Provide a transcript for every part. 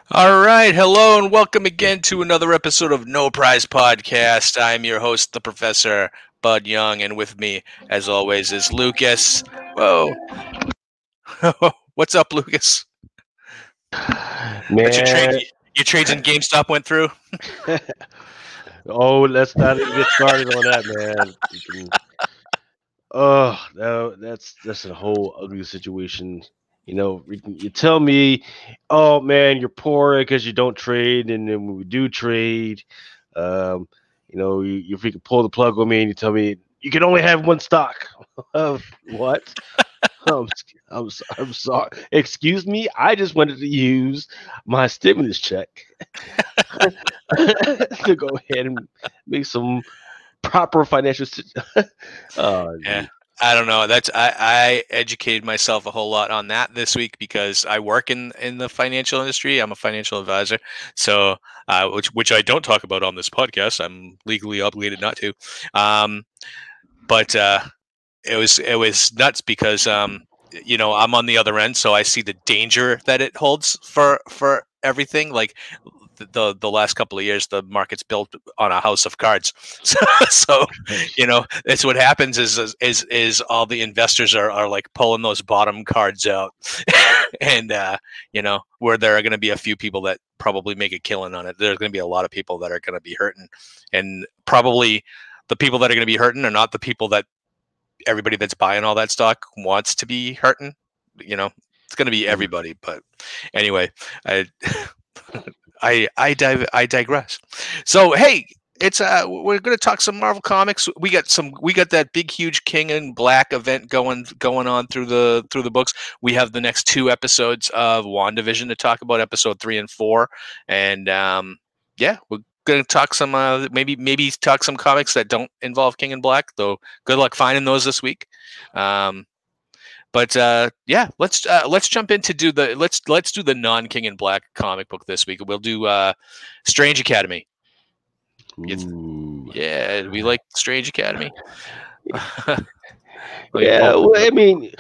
All right, hello and welcome again to another episode of No Prize Podcast. I'm your host, the Professor Bud Young, and with me, as always, is Lucas. Whoa, what's up, Lucas? But Man, your trades in GameStop went through. oh, let's not even get started on that, man. No, that's a whole ugly situation. You tell me, oh man, you're poor because you don't trade, and then when we do trade, um, you freaking pull the plug on me, and you tell me you can only have one stock. What? I'm sorry. Excuse me. I just wanted to use my stimulus check to go ahead and make some proper financial. Oh, Yeah, gee. I don't know. I educated myself a whole lot on that this week because I work in the financial industry. I'm a financial advisor, so which I don't talk about on this podcast. I'm legally obligated not to. Um, but it was nuts because I'm on the other end, so I see the danger that it holds for everything. Like the last couple of years, the market's built on a house of cards. So it's what happens is all the investors are like pulling those bottom cards out, and where there are going to be a few people that probably make a killing on it. There's going to be a lot of people that are going to be hurting, and probably the people that are going to be hurting are not the people that everybody that's buying all that stock wants to be hurting. It's going to be Mm. everybody. But anyway, I I digress. So hey, it's we're going to talk some Marvel comics. We got that big huge King in Black event going on through the books. We have the next two episodes of WandaVision to talk about, episode 3 and 4, and yeah, we're going to talk some maybe talk some comics that don't involve King in Black. Though good luck finding those this week. Um, but yeah, let's jump into do the let's do the non King in Black comic book this week. We'll do Strange Academy. Ooh. Yeah, we like Strange Academy. Let me Yeah, pull well, this up.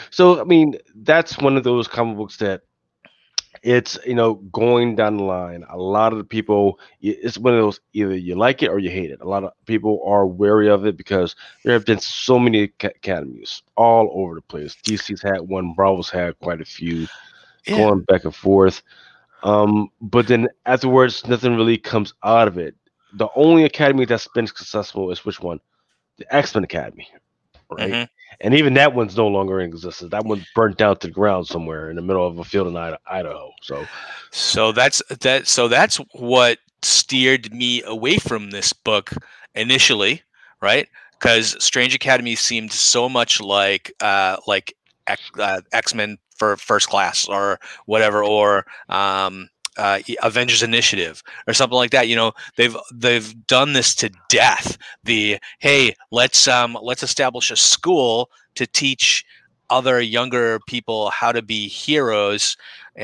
that's one of those comic books that it's going down the line. A lot of the people, it's one of those, either you like it or you hate it. A lot of people are wary of it because there have been so many academies all over the place. DC's had one, Marvel's had quite a few, Yeah. going back and forth. But then afterwards, nothing really comes out of it. The only academy that's been successful is which one? The X Men Academy, right? hmm And even that one's no longer in existence. That one's burnt down to the ground somewhere in the middle of a field in Idaho. So, So that's what steered me away from this book initially, right? Because Strange Academy seemed so much like X Men for First Class or whatever, or Avengers Initiative or something like that. They've done this to death. The hey, let's establish a school to teach other younger people how to be heroes,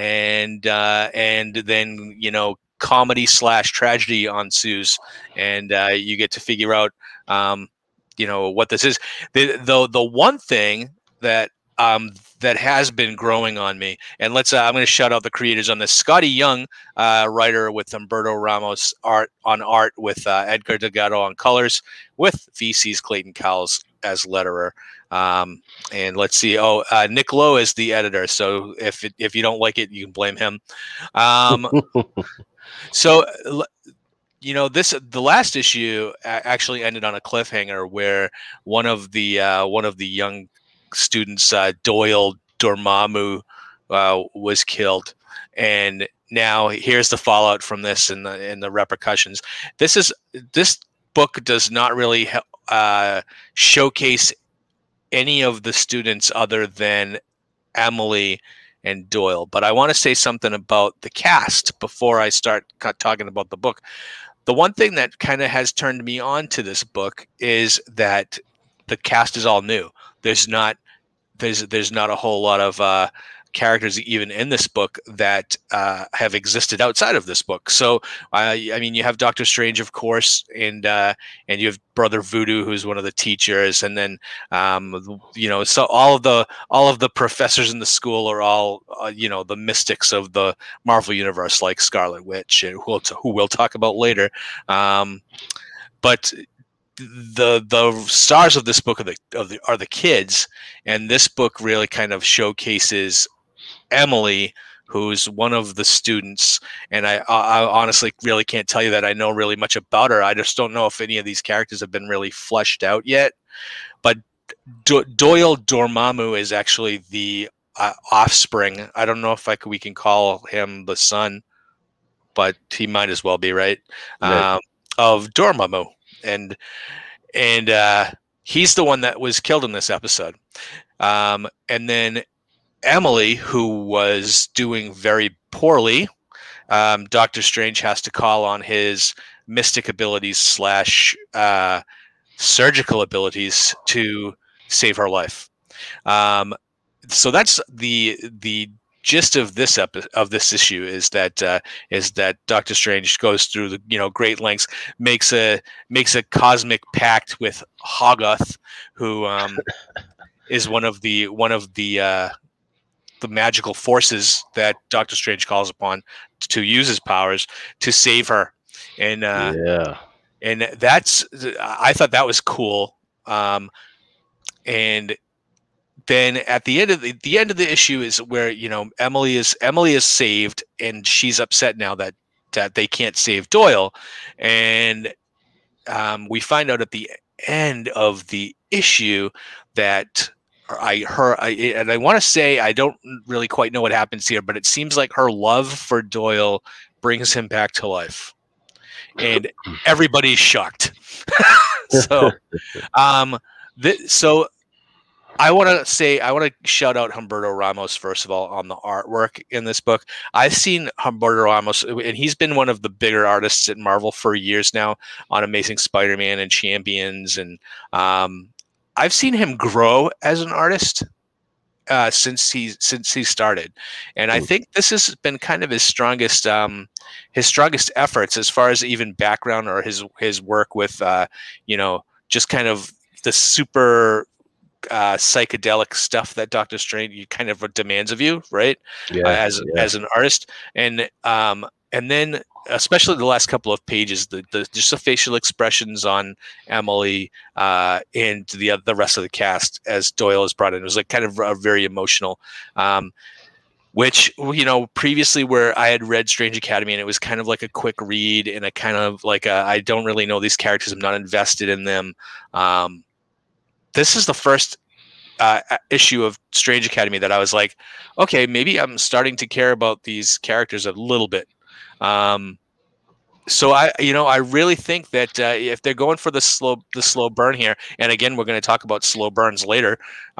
and then comedy slash tragedy ensues, and you get to figure out what this is. The one thing that that has been growing on me, and I'm going to shout out the creators on this: Scotty Young, writer with Humberto Ramos art with Edgar Delgado on colors, with VC's Clayton Cowles as letterer. um, and let's see. Oh, Nick Lowe is the editor. So if you don't like it, you can blame him. Um, so this the last issue actually ended on a cliffhanger where one of the young students, Doyle Dormammu, was killed, and now here's the fallout from this and the repercussions. This book does not really showcase any of the students other than Emily and Doyle. But I want to say something about the cast before I start talking about the book. The one thing that kind of has turned me on to this book is that the cast is all new. There's not there's not a whole lot of characters even in this book that have existed outside of this book. So I mean, you have Doctor Strange, of course, and you have Brother Voodoo, who's one of the teachers, and then so all of the professors in the school are all the mystics of the Marvel universe, like Scarlet Witch, who we'll talk about later. But the stars of this book are the kids, and this book really kind of showcases Emily, who's one of the students. And I honestly really can't tell you that I know really much about her. I just don't know if any of these characters have been really fleshed out yet. But Doyle Dormammu is actually the offspring. I don't know if we can call him the son, but he might as well be, right? Of Dormammu. And he's the one that was killed in this episode. And then Emily, who was doing very poorly, Doctor Strange has to call on his mystic abilities / surgical abilities to save her life. So that's the gist of this issue is that Doctor Strange goes through the great lengths, makes a cosmic pact with Hoggoth, who is one of the magical forces that Doctor Strange calls upon to use his powers to save her. And and I thought that was cool. And then at the end of the issue is where Emily is saved, and she's upset now that they can't save Doyle, and we find out at the end of the issue that and I want to say I don't really quite know what happens here, but it seems like her love for Doyle brings him back to life, and everybody's shocked. So I want to shout out Humberto Ramos, first of all, on the artwork in this book. I've seen Humberto Ramos, and he's been one of the bigger artists at Marvel for years now on Amazing Spider-Man and Champions. And I've seen him grow as an artist since he started. And I think this has been kind of his strongest efforts as far as even background or his work with, just kind of the super psychedelic stuff that Doctor Strange kind of demands of you, right? As an artist, and then especially the last couple of pages, just the facial expressions on Emily and the rest of the cast as Doyle is brought in, it was like kind of very emotional. Which, previously where I had read Strange Academy and it was kind of like a quick read and a kind of like I don't really know these characters, I'm not invested in them. This is the first issue of Strange Academy that I was like, okay, maybe I'm starting to care about these characters a little bit. So I really think that if they're going for the slow burn here, and again, we're going to talk about slow burns later.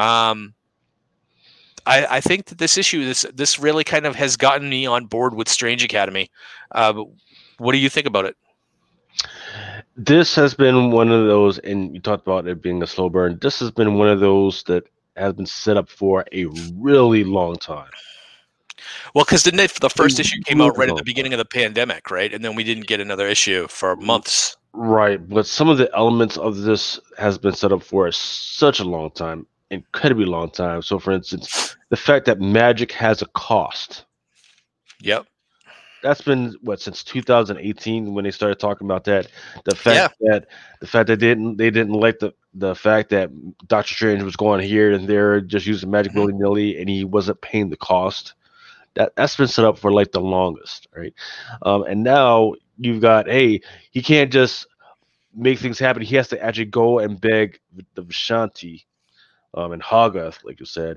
I think that this issue, this really kind of has gotten me on board with Strange Academy. What do you think about it? This has been one of those, and you talked about it being a slow burn. This has been one of those that has been set up for a really long time. Well, because the first issue came out right at the beginning of the pandemic, right? And then we didn't get another issue for months. Right, but some of the elements of this has been set up for such a long time, incredibly long time. So, for instance, the fact that magic has a cost. Yep. That's been since 2018 when they started talking about that. The fact that they didn't like the fact that Doctor Strange was going here and there, just using magic willy-nilly, and he wasn't paying the cost. That's been set up for like the longest, right? And now you've got, hey, he can't just make things happen. He has to actually go and beg the Vishanti and Hoggoth, like you said,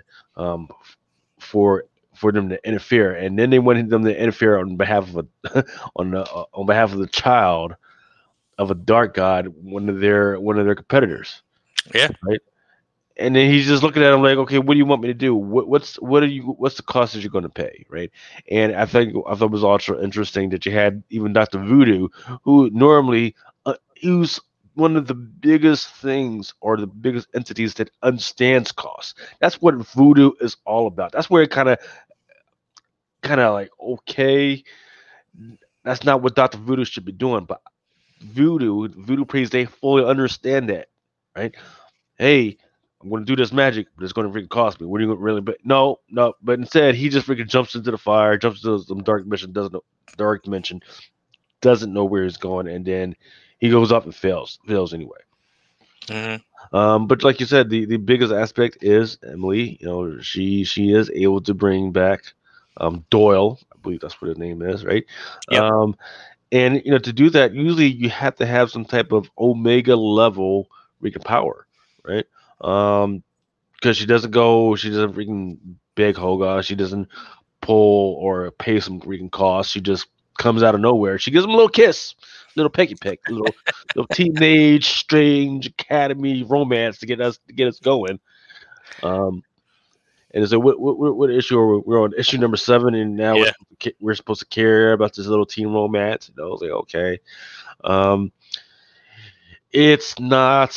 for them to interfere, and then they wanted them to interfere on behalf of on behalf of the child of a dark god, one of their competitors. Yeah. Right. And then he's just looking at him like, okay, what do you want me to do? What's the cost that you're going to pay, right? And I thought it was also interesting that you had even Dr. Voodoo, who normally who's one of the biggest things or the biggest entities that understands cost. That's what voodoo is all about. That's where it kind of like, okay, that's not what Dr. Voodoo should be doing, but voodoo priests, they fully understand that, right? Hey, I'm going to do this magic, but it's going to freaking cost me. What are you going to really? But no. But instead, he just freaking jumps into the fire, jumps into some dark dimension, doesn't know where he's going, and then he goes up and fails anyway. Mhm. But like you said, the biggest aspect is Emily. You know, she is able to bring back Doyle. I believe that's what his name is, right? Yep. And to do that, usually you have to have some type of Omega level freaking power, right? Because she doesn't freaking beg Hoga, she doesn't pull or pay some freaking cost. She just comes out of nowhere. She gives him a little kiss, little pecky peck, little teenage strange academy romance to get us going. Um, and so what issue are we? We're on issue number 7, and now Yeah. we're supposed to care about this little teen romance. I was like, okay. Um, it's not.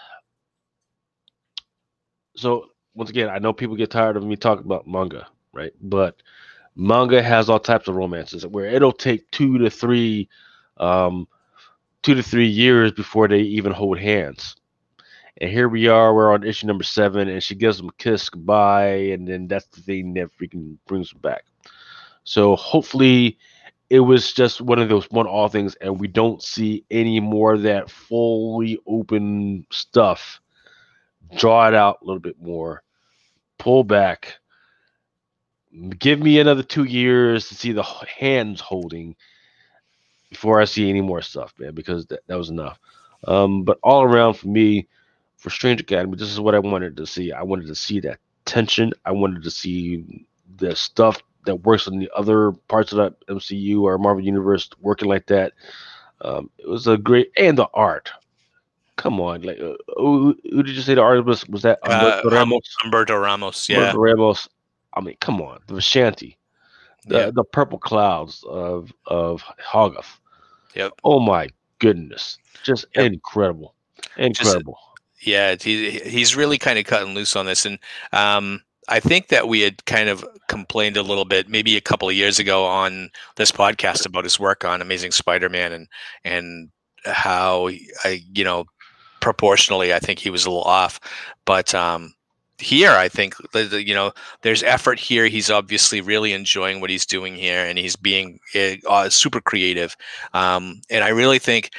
So once again, I know people get tired of me talking about manga, right? But manga has all types of romances where it'll take um, 2 to 3 years before they even hold hands. And here we are, we're on issue number 7, and she gives him a kiss goodbye, and then that's the thing that freaking brings him back. So hopefully it was just one of those one-off things, and we don't see any more of that fully open stuff. Draw it out a little bit more, pull back, give me another 2 years to see the hands holding before I see any more stuff, man, because that was enough. But all around for me, for Strange Academy, this is what I wanted to see. I wanted to see that tension. I wanted to see the stuff that works in the other parts of that MCU or Marvel Universe working like that. It was a great, and the art. Come on, like who did you say the artist was? Was that Humberto Ramos? Humberto Ramos. Yeah. Humberto Ramos. I mean, come on, the Vishanti, Yeah. the purple clouds of Hogarth. Yep. Oh my goodness, just Yep. incredible, Just incredible. yeah. He's really kind of cutting loose on this, and I think that we had kind of complained a little bit, maybe a couple of years ago, on this podcast about his work on Amazing Spider-Man and how proportionally I think he was a little off, but here I think there's effort here. He's obviously really enjoying what he's doing here, and he's being super creative. And I really think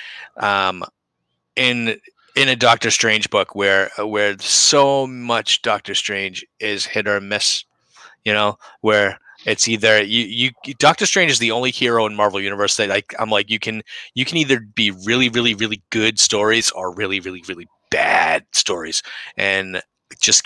in a Doctor Strange book where so much Doctor Strange is hit or miss, where it's either Doctor Strange is the only hero in Marvel Universe that I'm like you can either be really really really good stories or really really really bad stories, and just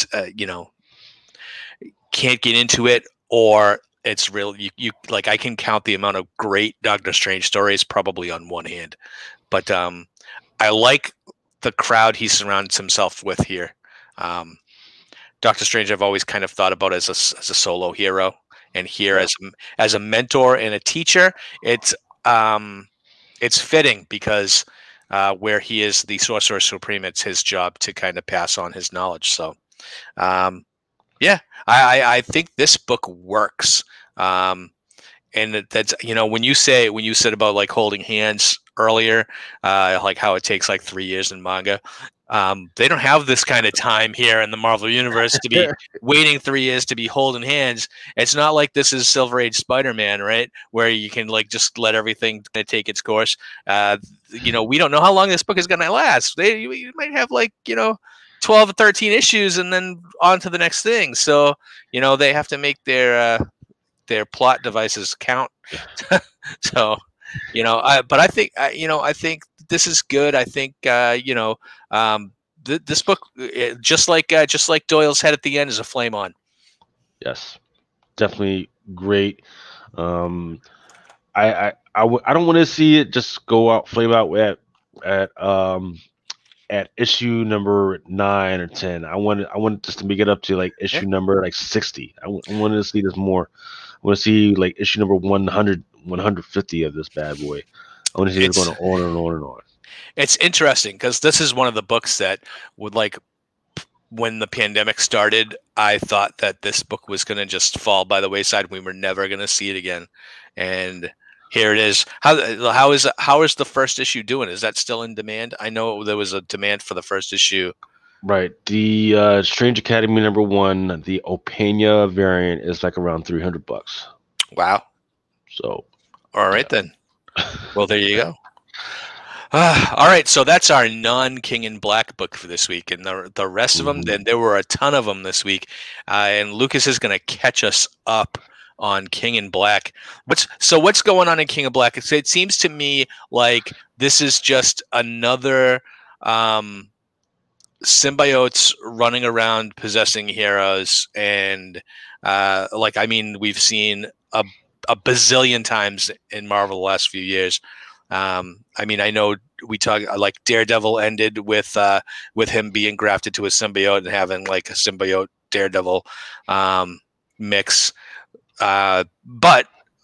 can't get into it, or it's real you like I can count the amount of great Doctor Strange stories probably on one hand, but I like the crowd he surrounds himself with here. Doctor Strange, I've always kind of thought about as a solo hero, and here Yeah. as a mentor and a teacher, it's fitting because where he is the Sorcerer Supreme, it's his job to kind of pass on his knowledge. So, yeah, I think this book works. And that's when you said about like holding hands earlier, like how it takes like 3 years in manga. They don't have this kind of time here in the Marvel Universe to be waiting 3 years to be holding hands. It's not like this is Silver Age Spider-Man, right? Where you can like just let everything take its course. We don't know how long this book is going to last. You might have 12 or 13 issues and then on to the next thing. So, they have to make their plot devices count. So, but I think, I think this is good. I think, this book, just like Doyle's head at the end, is a flame on. Yes, definitely great. Um, I don't want to see it just go out flame out at at issue number 9 or 10. I wanted just to make it up to like Yeah. issue number like 60. I wanted to see this more. I want to see like issue number 100, 150 of this bad boy. I want to see this going on and on and on. It's interesting because this is one of the books that would like when the pandemic started, I thought that this book was going to just fall by the wayside. We were never going to see it again, and here it is. How is the first issue doing? Is that still in demand? I know there was a demand for the first issue. Right. The Strange Academy #1, the Opena variant is like around $300. Wow. So, All right yeah. then. Well, there you go. All right, so that's our non-King in Black book for this week, and the rest of them. Then there were a ton of them this week, and Lucas is going to catch us up on King in Black. What's going on in King in Black? It seems to me like this is just another symbiotes running around possessing heroes, and we've seen a bazillion times in Marvel the last few years. I know we talk like Daredevil ended with him being grafted to a symbiote and having like a symbiote Daredevil mix. But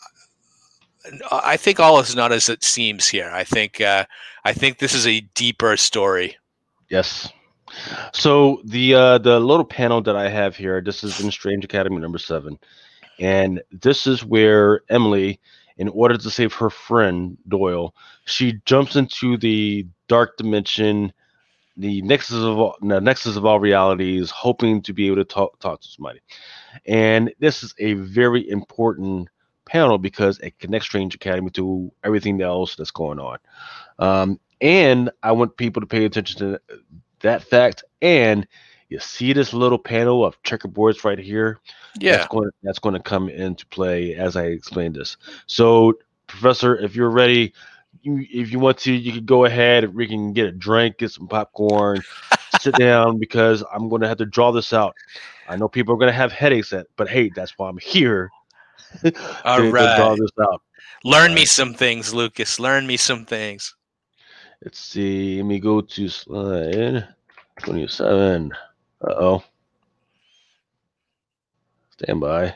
I think all is not as it seems here. I think this is a deeper story. Yes. So the little panel that I have here, this is in Strange Academy #7, and this is where Emily, in order to save her friend Doyle, she jumps into the dark dimension, the nexus of all realities, hoping to be able to talk to somebody. And this is a very important panel because it connects Strange Academy to everything else that's going on. And I want people to pay attention to that fact. And you see this little panel of checkerboards right here. Yeah. That's going to come into play as I explain this. So, Professor, if you're ready, if you want to, you can go ahead. We can get a drink, get some popcorn, sit down because I'm going to have to draw this out. I know people are going to have headaches, but hey, that's why I'm here All to draw right. this out. Learn All me right. some things, Lucas. Learn me some things. Let's see. Let me go to slide 27. Uh-oh. Stand by.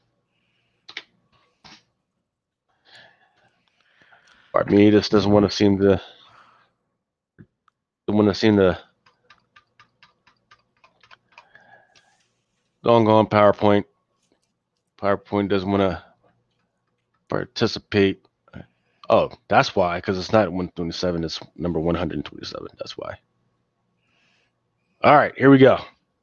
Pardon me, this doesn't want to seem to. Don't want to seem to. Doggone PowerPoint. PowerPoint doesn't want to participate. Oh, that's why, because it's not 127, it's number 127. That's why. All right, here we go.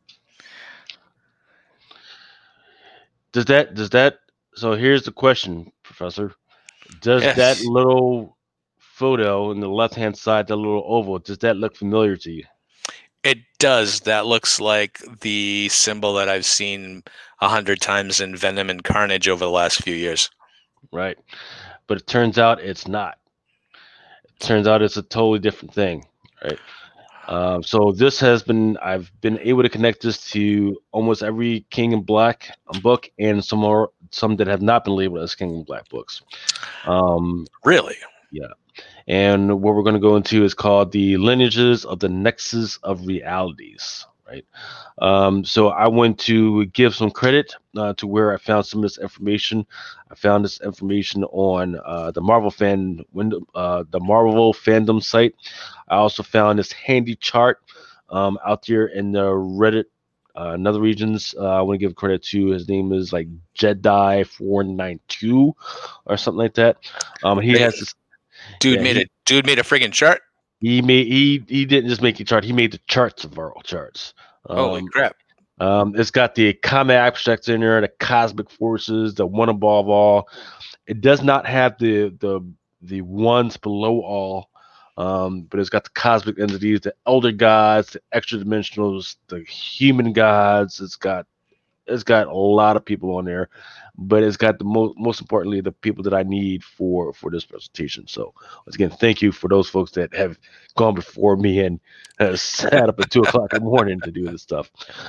Does that so here's the question, Professor. Does that Yes. little photo in the left-hand side, that little oval, does that look familiar to you? It does. That looks like the symbol that I've seen 100 times in Venom and Carnage over the last few years. Right. But it turns out it's not. It turns out it's a totally different thing, right? So this has been, I've been able to connect this to almost every King in Black book and some that have not been labeled as King in Black books. Really? Yeah. And what we're going to go into is called the lineages of the nexus of realities, right? So I want to give some credit to where I found some of this information. I found this information on the Marvel the Marvel fandom site. I also found this handy chart out there in the Reddit. Another regions I want to give credit to. His name is like Jedi492 or something like that. He has this. Dude Yeah, made a friggin' chart. he didn't just make a chart. He made the charts of all charts. Holy crap! It's got the comet abstracts in there, the cosmic forces, the one above all. It does not have the ones below all, but it's got the cosmic entities, the elder gods, the extra dimensionals, the human gods. It's got a lot of people on there, but it's got the most importantly the people that I need for this presentation. So once again, thank you for those folks that have gone before me and sat up at 2 o'clock in the morning to do this stuff.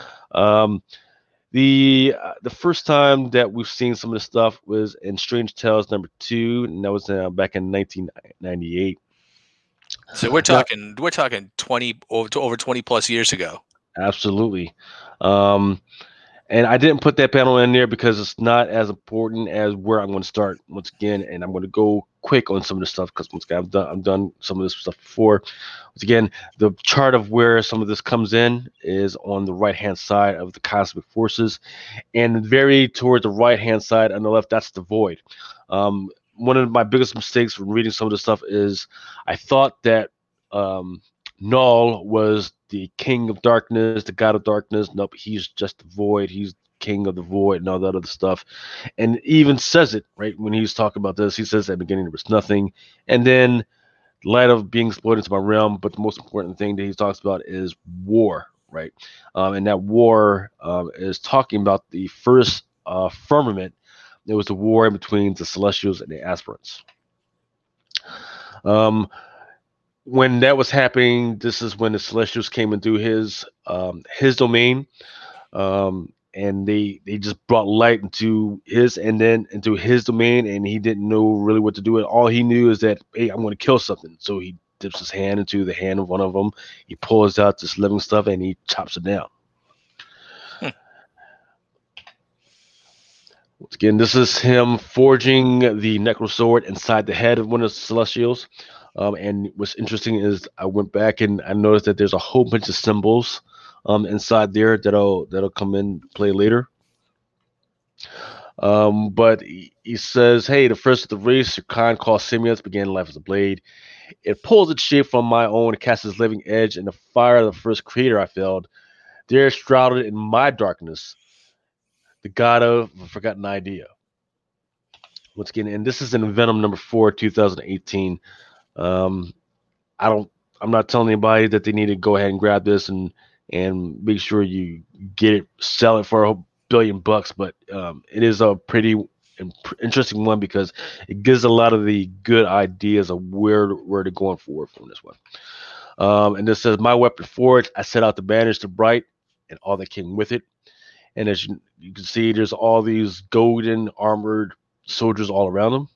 The first time that we've seen some of this stuff was in Strange Tales #2, and that was back in 1998. So we're Now, talking 20 over 20 plus years ago. absolutely. And I didn't put that panel in there because it's not as important as where I'm going to start once again, and I'm going to go quick on some of this stuff because once again, I've done some of this stuff before. Once again, the chart of where some of this comes in is on the right hand side of the cosmic forces, and very toward the right hand side on the left, that's the void. One of my biggest mistakes when reading some of this stuff is I thought that Null was the king of darkness, the god of darkness. Nope, he's just the void. He's king of the void and all that other stuff. And even says it right when he's talking about this. He says at the beginning there was nothing, and then light of being exploited into my realm. But the most important thing that he talks about is war, right? And that war is talking about the first firmament. There was a war between the Celestials and the Aspirants. When that was happening, this is when the Celestials came into his domain, and they just brought light into his and then into his domain, and he didn't know really what to do. And all he knew is that, hey, I'm going to kill something. So he dips his hand into the hand of one of them. He pulls out this living stuff and he chops it down. Once again, this is him forging the Necro Sword inside the head of one of the Celestials. And what's interesting is I went back and I noticed that there's a whole bunch of symbols inside there that'll come in play later. But he says, hey, the first of the race, your kind called Simians, began life as a blade. It pulls its shape from my own, casts its living edge in the fire of the first creator I felled. There shrouded in my darkness, the god of a forgotten idea. Once again, and this is in Venom number 4, 2018. I'm not telling anybody that they need to go ahead and grab this and make sure you get it, sell it for $1 billion, but it is a pretty interesting one because it gives a lot of the good ideas of where they're going forward from this one. And this says, my weapon forged, I set out to banish the bright and all that came with it. And as you can see, there's all these golden armored soldiers all around them.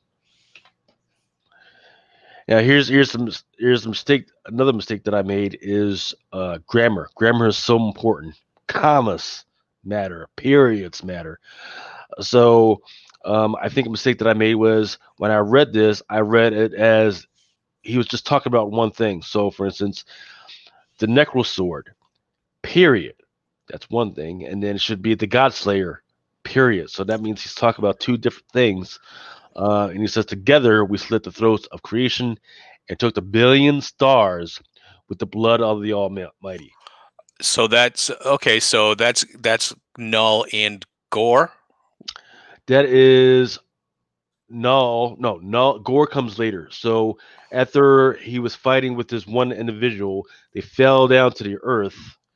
Now here's a mistake. Another mistake that I made is grammar. Grammar is so important. Commas matter. Periods matter. So I think a mistake that I made was when I read this, I read it as he was just talking about one thing. So for instance, the Necro Sword, period. That's one thing, and then it should be the Godslayer, period. So that means he's talking about two different things. And he says, together we slit the throats of creation and took the billion stars with the blood of the Almighty. So that's okay. So that's Null and Gore. That is Null. No, Null. Gore comes later. So after he was fighting with this one individual, they fell down to the earth,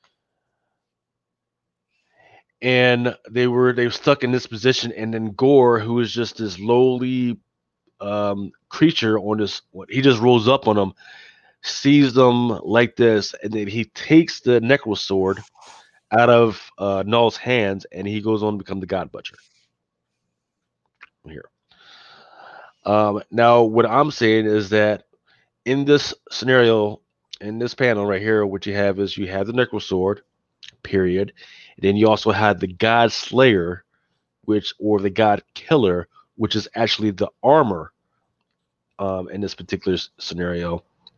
and they were stuck in this position. And then Gore, who is just this lowly creature on this, he just rolls up on them, sees them like this, and then he takes the Necro Sword out of Null's hands, and he goes on to become the God Butcher. Here. Now, what I'm saying is that in this scenario, in this panel right here, what you have is you have the Necro Sword, period. And then you also had the God Slayer, or the God Killer, which is actually the armor in this particular scenario.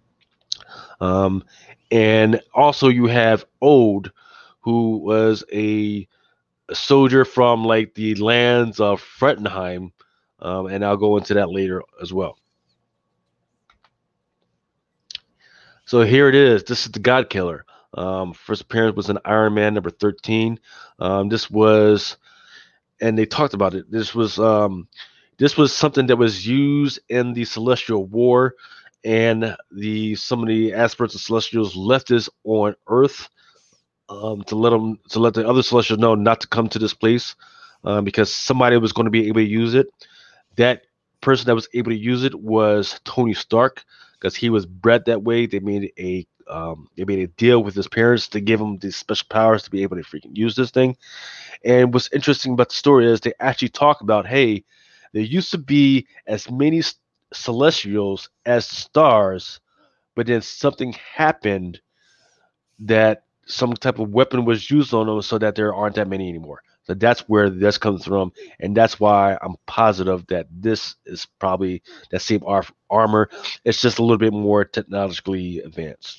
And also you have Ode, who was a soldier from like the lands of Frettenheim, and I'll go into that later as well. So here it is. This is the God Killer. First appearance was in Iron Man number 13. This was, and they talked about it. This was something that was used in the Celestial War, and some of the aspirants of Celestials left this on Earth to let the other Celestials know not to come to this place because somebody was going to be able to use it. That person that was able to use it was Tony Stark, because he was bred that way. They made a deal with his parents to give him these special powers to be able to freaking use this thing. And what's interesting about the story is they actually talk about, hey, there used to be as many Celestials as stars, but then something happened that some type of weapon was used on them so that there aren't that many anymore. So that's where this comes from, and that's why I'm positive that this is probably that same armor. It's just a little bit more technologically advanced.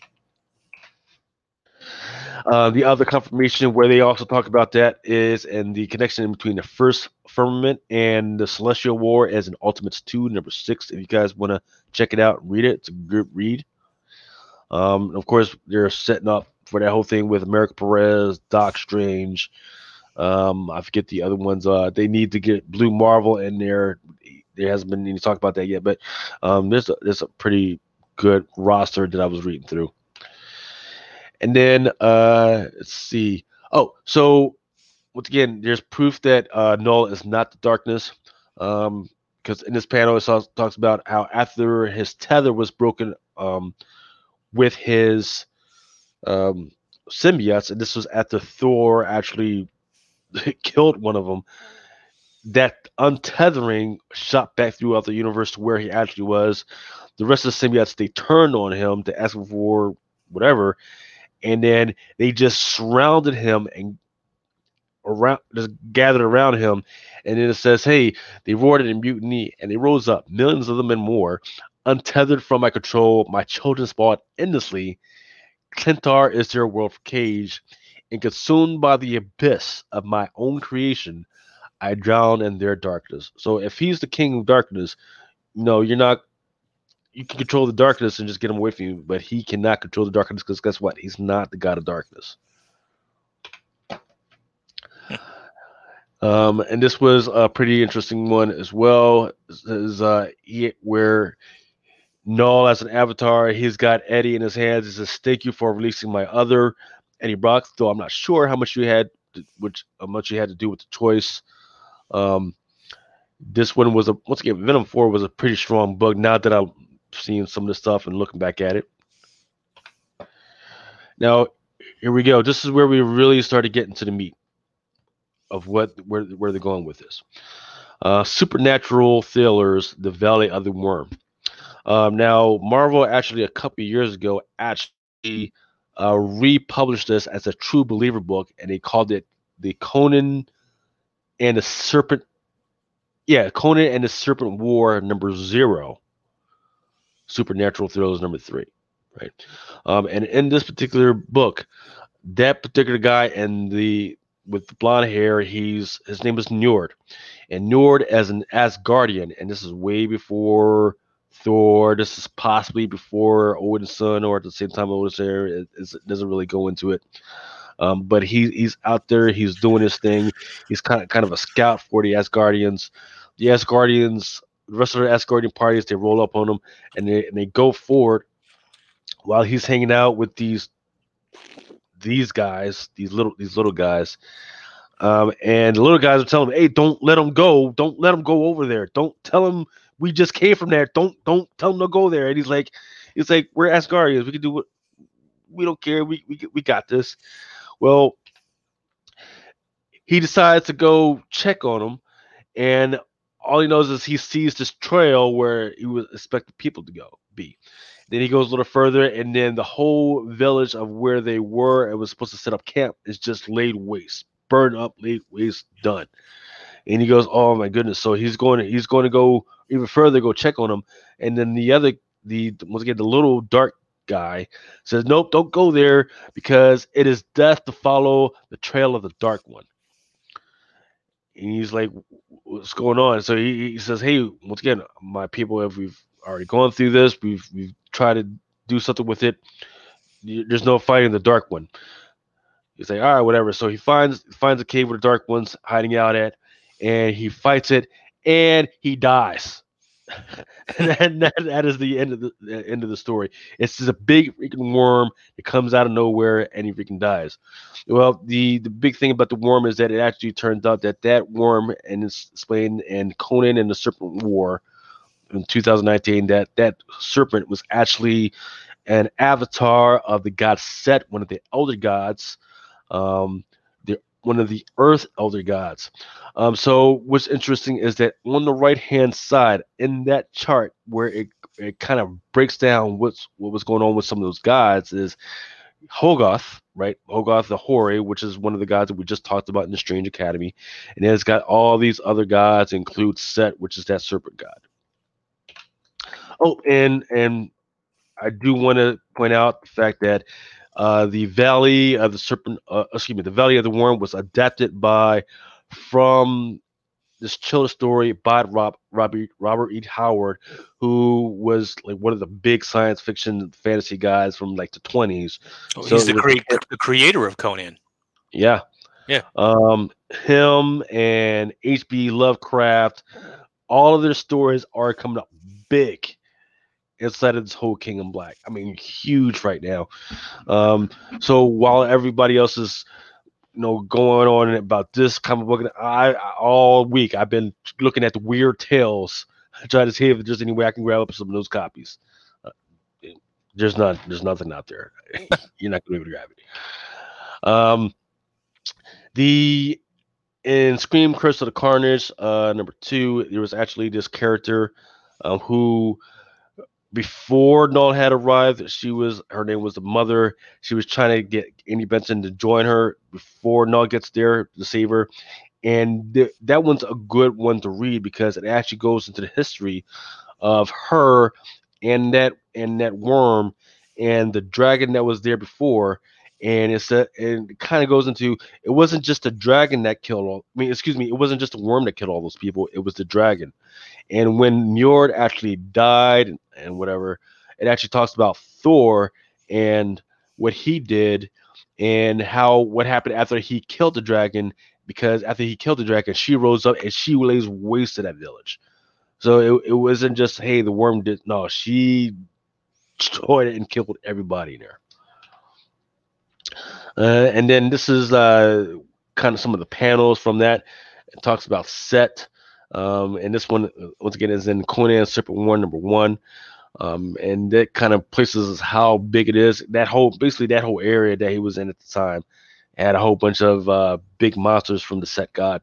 The other confirmation where they also talk about that is in the connection between the first firmament and the Celestial War as in Ultimates 2, number 6. If you guys want to check it out and read it, it's a good read. Of course, they're setting up for that whole thing with America Perez, Doc Strange. I forget the other ones. They need to get Blue Marvel in there. There hasn't been any talk about that yet, but there's a pretty good roster that I was reading through. And then let's see. Oh, so once again, there's proof that Null is not the darkness. Because in this panel, it talks about how after his tether was broken with his symbiotes, and this was after Thor actually killed one of them, that untethering shot back throughout the universe to where he actually was. The rest of the symbiotes, they turned on him to ask him for whatever, and then they just surrounded him and around just gathered around him, and then it says, hey, they roared in mutiny and they rose up, millions of them and more, untethered from my control. My children spawned endlessly. Centaur is their world cage, and consumed by the abyss of my own creation, I drown in their darkness. So if he's the king of darkness, no, you're not. You can control the darkness and just get him away from you, but he cannot control the darkness because guess what? He's not the god of darkness. And this was a pretty interesting one as well. Where Null as an avatar, he's got Eddie in his hands. He says, "Thank you for releasing my other Eddie Brock." Though I'm not sure how much you had, how much you had to do with the choice. Um, this one was once again, Venom 4 was a pretty strong book. Now that I'm seeing some of the stuff and looking back at it, now here we go. This is where we really started getting to the meat of where they're going with this. Supernatural Thrillers: The Valley of the Worm. Now, Marvel actually a couple years ago actually republished this as a True Believer book, and they called it the Conan and the Serpent. Yeah, Conan and the Serpent War #0. Supernatural Thrillers #3. Right. And in this particular book, that particular guy and the with the blonde hair, his name is Njord, and Njord as an Asgardian, and this is way before Thor. This is possibly before Odin's son, or at the same time Odin's there. It doesn't really go into it. But he's out there. He's doing his thing. He's kind of a scout for the Asgardians. The Asgardians, the rest of the Asgardian parties, they roll up on him and they go forward while he's hanging out with these guys, these little guys. And the little guys are telling him, "Hey, don't let him go. Don't let him go over there. Don't tell him we just came from there. Don't tell him to go there." And he's like, "We're Asgardians. We can do what we don't care. We got this." Well, he decides to go check on him, and all he knows is he sees this trail where he was expecting people to be. Then he goes a little further, and then the whole village of where they were and was supposed to set up camp is just laid waste, burned up, laid waste, done. And he goes, "Oh my goodness!" So he's going to go even further, go check on him. And then the once again the little dark guy says, "Nope, don't go there because it is death to follow the trail of the dark one." And he's like, "What's going on?" So he says, "Hey, once again, my people, if we've already gone through this, we've tried to do something with it. There's no fighting the dark one." He's like, "All right, whatever." So he finds a cave where the dark one's hiding out at, and he fights it, and he dies. And that is the end of the story. It's just a big freaking worm that comes out of nowhere, and he freaking dies. Well, the big thing about the worm is that it actually turns out that worm, and it's explained in Conan and the Serpent War in 2019, that serpent was actually an avatar of the god Set, one of the elder gods, one of the Earth elder gods. So what's interesting is that on the right hand side in that chart where it kind of breaks down what was going on with some of those gods is Hogarth, right? Hogarth the Hori, which is one of the guys that we just talked about in the Strange Academy, and then it's got all these other gods, include Set, which is that serpent god. Oh, and I do want to point out the fact that the Valley of the Serpent, the Valley of the Worm was adapted by from this chiller story by Robert E. Howard, who was like one of the big science fiction fantasy guys from like the 20s. Oh, So he's it was the creator of Conan. yeah, Yeah. him and H.P. Lovecraft, all of their stories are coming up big inside of this whole King Black. I mean, huge right now. Um, so while everybody else is going on about this comic book, all week I've been looking at the weird tales, trying to see if there's any way I can grab up some of those copies. Uh, there's nothing out there. You're not gonna be able to grab it. The In Scream Curse of the Carnage, #2, there was actually this character who, before Null had arrived, her name was the Mother. She was trying to get Amy Benson to join her before Null gets there to save her. And that one's a good one to read because it actually goes into the history of her and that worm and the dragon that was there before. And it kind of goes into, it wasn't just a dragon that killed all. I mean, excuse me, it wasn't just a worm that killed all those people. It was the dragon. And when Njord actually died and whatever, it actually talks about Thor and what he did and what happened after he killed the dragon. Because after he killed the dragon, she rose up and she lays waste to that village. So it wasn't just, hey, the worm did. No, she destroyed it and killed everybody in there. And then this is kind of some of the panels from that. It talks about Set. And this one, once again, is in Conan Serpent War #1. And that kind of places how big it is. That whole area that he was in at the time had a whole bunch of big monsters from the Set god.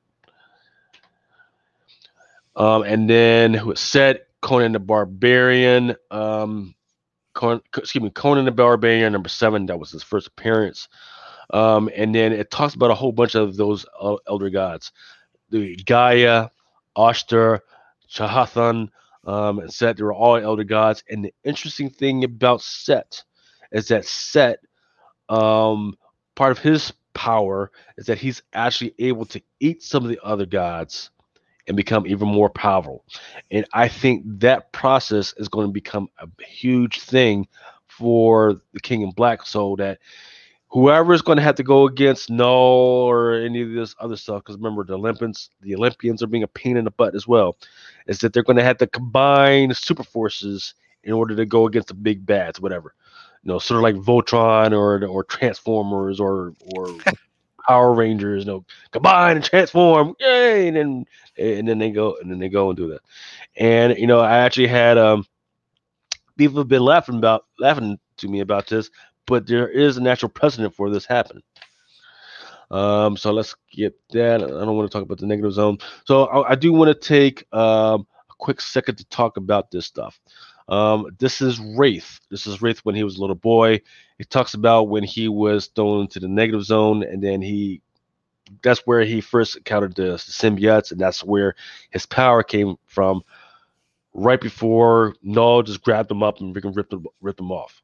And then who was Set, Conan the Barbarian. Conan the Barbarian #7. That was his first appearance. And then it talks about a whole bunch of those elder gods. The Gaia, Oshter, Chahathan, and Set. They were all elder gods. And the interesting thing about Set is that Set, part of his power is that he's actually able to eat some of the other gods and become even more powerful. And I think that process is going to become a huge thing for the King in Black, so that whoever is going to have to go against Null or any of this other stuff, because remember the Olympians are being a pain in the butt as well, is that they're going to have to combine super forces in order to go against the big bads, whatever. Sort of like Voltron or Transformers or Power Rangers, combine and transform, yay! And then they go and do that. And I actually had people have been laughing to me about this, but there is a natural precedent for this happening. So let's get that. I don't want to talk about the negative zone. So I do want to take a quick second to talk about this stuff. This is Wraith. This is Wraith when he was a little boy. It talks about when he was thrown into the negative zone, and then that's where he first encountered the symbiotes, and that's where his power came from. Right before Null just grabbed him up and freaking ripped them off.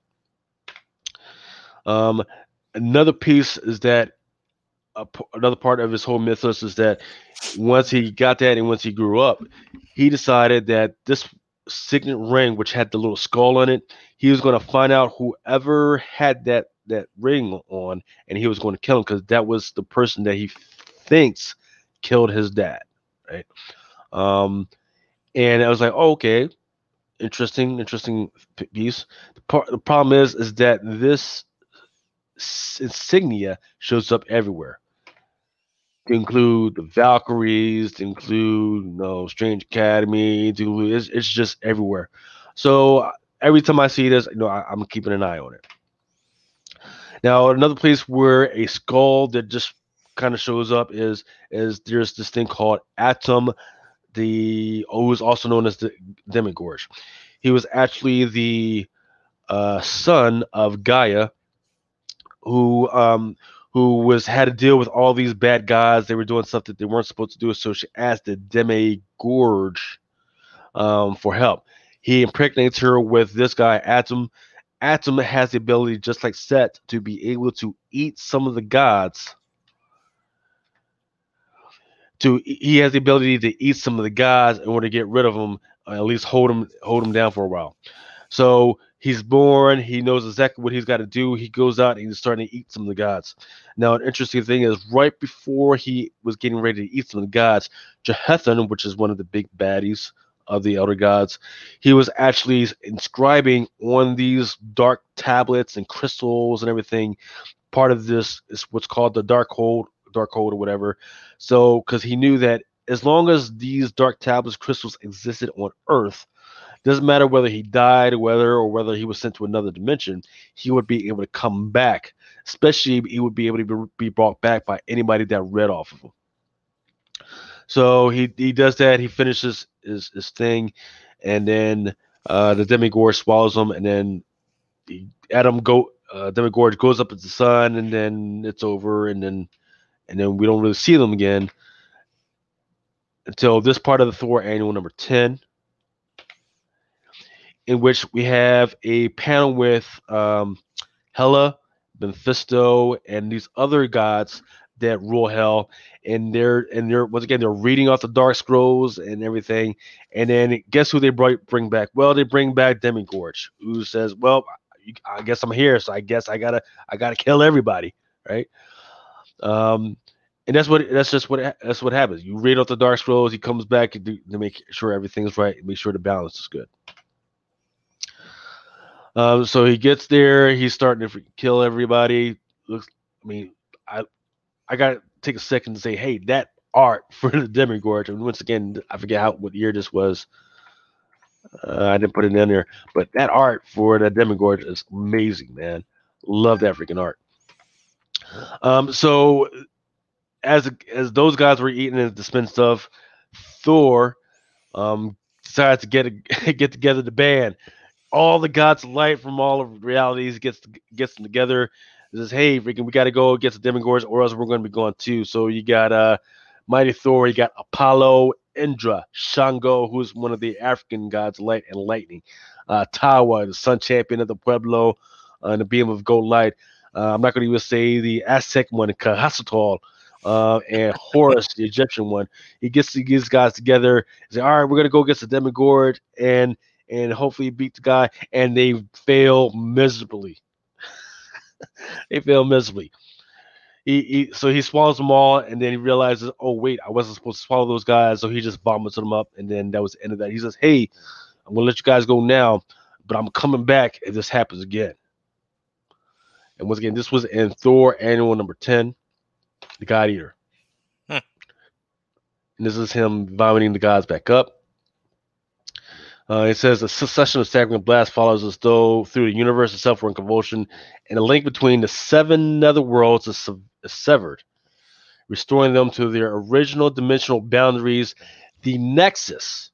Another piece is that another part of his whole mythos is that once he got that and once he grew up, he decided that this signet ring, which had the little skull on it, he was going to find out whoever had that ring on, and he was going to kill him because that was the person that he thinks killed his dad, right? And I was like, oh, okay, interesting piece. The problem is that this insignia shows up everywhere. To include the Valkyries, to include Strange Academy, it's just everywhere. So every time I see this, I'm keeping an eye on it. Now another place where a skull that just kind of shows up is there's this thing called Atum, who is also known as the Demigorge. He was actually the son of Gaia, who um who was had to deal with all these bad guys. They were doing stuff that they weren't supposed to do, so she asked the Demigorge for help. He impregnates her with this guy Atom. Atom has the ability, just like Set, to be able to eat some of the gods. He has the ability to eat some of the gods in order to get rid of them, at least hold them down for a while. So he's born. He knows exactly what he's got to do. He goes out and he's starting to eat some of the gods. Now, an interesting thing is, right before he was getting ready to eat some of the gods, Jehethan, which is one of the big baddies of the Elder Gods, he was actually inscribing on these dark tablets and crystals and everything. Part of this is what's called the Dark Hold or whatever. So, because he knew that as long as these dark tablets crystals existed on Earth, doesn't matter whether he died, whether he was sent to another dimension, he would be able to come back. Especially, he would be able to be brought back by anybody that read off of him. So he does that. He finishes his thing, and then the Demigorge swallows him, and then Adam go Demigorge goes up at the sun, and then it's over, and then we don't really see them again until this part of the Thor annual number 10, in which we have a panel with Hela, Mephisto, and these other gods that rule hell, and they're once again they're reading off the Dark Scrolls and everything, and then guess who they bring back? Well, they bring back Demigorge, who says, "Well, I guess I'm here, so I guess I gotta kill everybody, right?" Um, and that's what happens. You read off the Dark Scrolls, he comes back to make sure everything's right, make sure the balance is good. So he gets there. He's starting to kill everybody. Looks, I mean, I I gotta take a second to say, hey, that art for the Demigorge. And once again, I forget what year this was. I didn't put it in there, but that art for the Demigorge is amazing, man. Love that freaking art. So as those guys were eating and dispensed stuff, Thor decides to get together the band. All the gods of light from all of realities gets them together. It says, "Hey, freaking, we got to go get the Demigorge, or else we're going to be gone too." So you got Mighty Thor, you got Apollo, Indra, Shango, who's one of the African gods of light and lightning, Tawa, the sun champion of the Pueblo, and the beam of gold light. I'm not going to even say the Aztec one, Kahasatol, and Horus, the Egyptian one. He gets these guys together. He's like, all right, we're gonna go get the Demigorge and hopefully beat the guy. And they fail miserably. They fail miserably. So he swallows them all, and then he realizes, oh wait, I wasn't supposed to swallow those guys. So he just vomits them up, and then that was the end of that. He says, hey, I'm gonna let you guys go now, but I'm coming back if this happens again. And once again, this was in Thor Annual number 10, the God Eater. Hmm. And this is him vomiting the gods back up. It says a succession of staggering blasts follows as though through the universe itself were in convulsion, and the link between the 7 nether worlds is severed, restoring them to their original dimensional boundaries. The Nexus.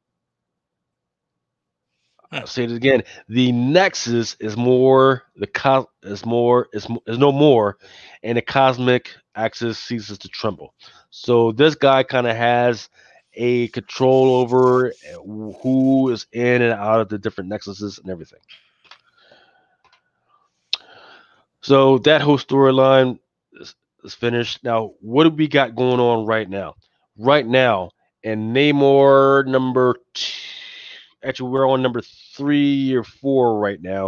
I'll say it again. The Nexus is more is no more, and the cosmic axis ceases to tremble. So this guy kind of has a control over who is in and out of the different nexuses and everything. So that whole storyline is finished. Now, what do we got going on right now? Right now, and Namor number two, actually, we're on number 3 or 4 right now.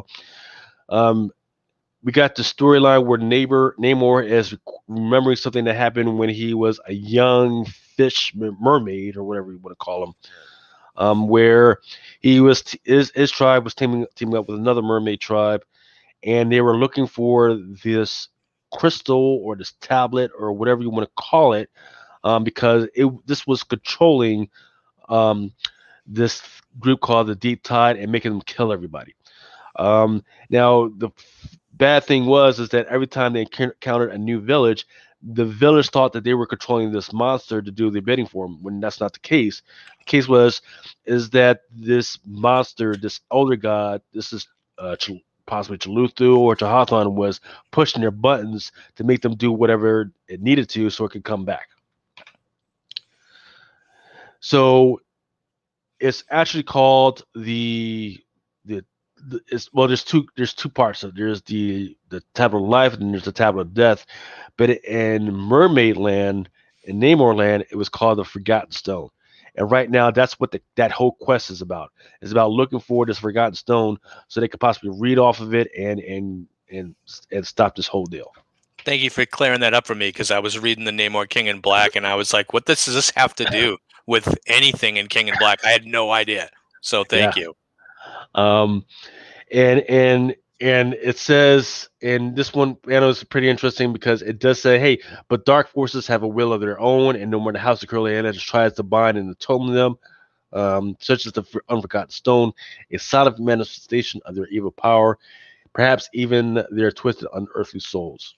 We got the storyline where Namor is remembering something that happened when he was a young fish mermaid or whatever you want to call him, where he was his tribe was teaming up with another mermaid tribe, and they were looking for this crystal or this tablet or whatever you want to call it, because this was controlling this group called the Deep Tide and making them kill everybody. Now the bad thing is that every time they encountered a new village, the village thought that they were controlling this monster to do the bidding for them, when that's not the case. The case is that this monster, this elder god, this is possibly to Luthu or to Hawthorne was pushing their buttons to make them do whatever it needed to so it could come back. So it's actually called the it's well there's two parts. So there's the tablet of life and there's the tablet of death. But in Mermaid Land, in Namor Land, it was called the Forgotten Stone. And right now, that's what that whole quest is about. It's about looking for this Forgotten Stone so they could possibly read off of it and stop this whole deal. Thank you for clearing that up for me, because I was reading the Namor King in Black and I was like, what does this have to do with anything in King in Black? I had no idea. So thank you. Um, and it says, and this one panel is pretty interesting because it does say, hey, but dark forces have a will of their own, and no matter the House of Corelliana just tries to bind and atone them, such as the Unforgotten Stone, a solid manifestation of their evil power, perhaps even their twisted unearthly souls.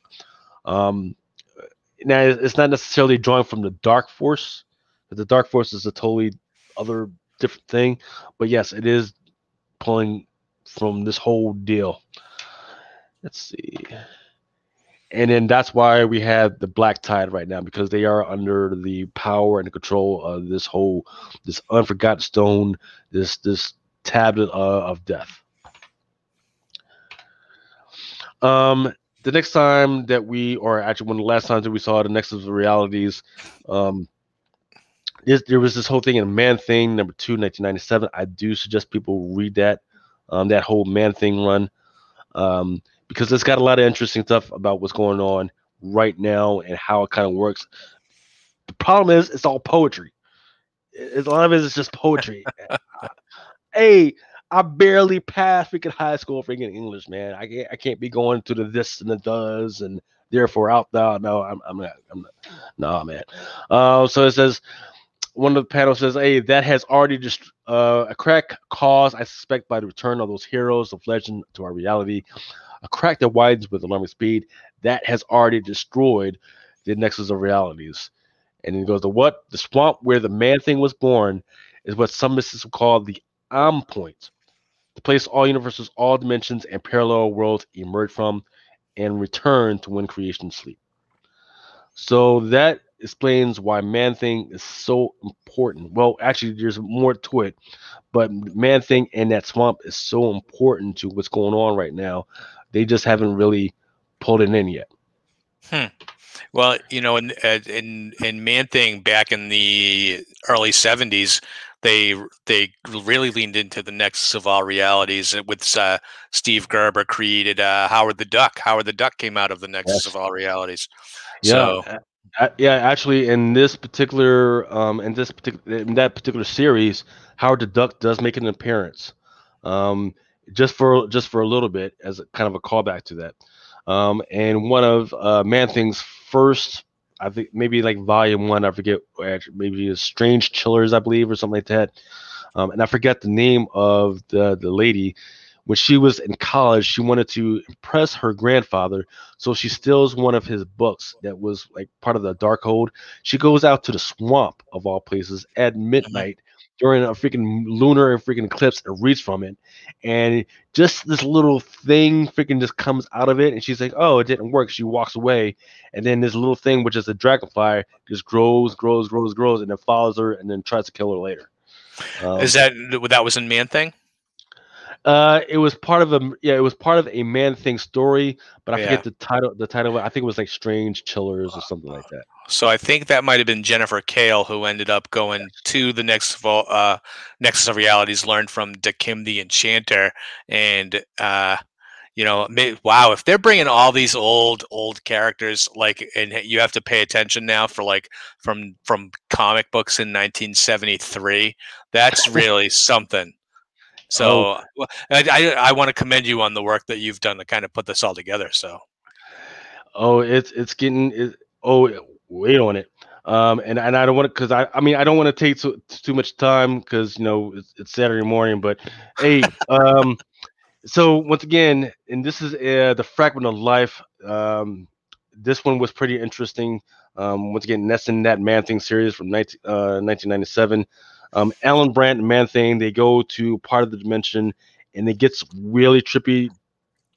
Now, it's not necessarily drawing from the Dark Force, but the Dark Force is a totally other different thing. But yes, it is pulling from this whole deal. Let's see. And then that's why we have the Black Tide right now, because they are under the power and the control of this Unforgotten Stone, this tablet of death. The next time that or actually one of the last times that we saw the Nexus of Realities, there was this whole thing in Man Thing number 2, 1997. I do suggest people read that whole Man Thing run, because it's got a lot of interesting stuff about what's going on right now and how it kind of works. The problem is it's all poetry. A lot of it is just poetry. Hey, I barely passed freaking high school freaking English, man. I can't be going to the this and the does and therefore out thou. No, I'm not. No, man. So it says, one of the panels says, hey, that has already just a crack caused, I suspect, by the return of those heroes of legend to our reality. A crack that widens with alarming speed that has already destroyed the nexus of realities. And then he goes to what? The swamp where the Man Thing was born is what some mystics call the Am Point, the place all universes, all dimensions, and parallel worlds emerge from and return to when creation sleep. So that explains why Man Thing is so important. Well, actually, there's more to it, but Man Thing and that swamp is so important to what's going on right now. They just haven't really pulled it in yet. Well, in Man Thing back in the early 70s, they really leaned into the nexus of all realities with Steve Gerber created Howard the Duck. Howard the Duck came out of the nexus of all realities. Yeah. So Yeah, actually, in that particular series, Howard the Duck does make an appearance, just for a little bit as a kind of a callback to that. And one of Man Thing's first, I think maybe like volume 1, I forget, maybe it's Strange Chillers, I believe, or something like that. And I forget the name of the lady. When she was in college, she wanted to impress her grandfather, so she steals one of his books that was like part of the Darkhold. She goes out to the swamp of all places at midnight during a freaking lunar and freaking eclipse and reads from it, and just this little thing freaking just comes out of it, and she's like, "Oh, it didn't work." She walks away, and then this little thing, which is a dragonfly, just grows, and then follows her, and then tries to kill her later. is that was in Man Thing? It was part of a Man Thing story, but I forget the title. The title, I think it was like Strange Chillers or something like that. So I think that might have been Jennifer Kale who ended up going to the Nexus of Realities, learned from Dakim the Enchanter, and wow, if they're bringing all these old characters, like, and you have to pay attention now for like from comic books in 1973, that's really something. So I want to commend you on the work that you've done to kind of put this all together. So it's getting it. Oh, wait on it. And I don't want to, because I mean I don't want to take too much time because it's Saturday morning. But hey, so once again, and this is the Fragment of Life. This one was pretty interesting. Once again, that's in that Man Thing series from 1997. Alan Brandt and Man Thing, they go to part of the dimension, and it gets really trippy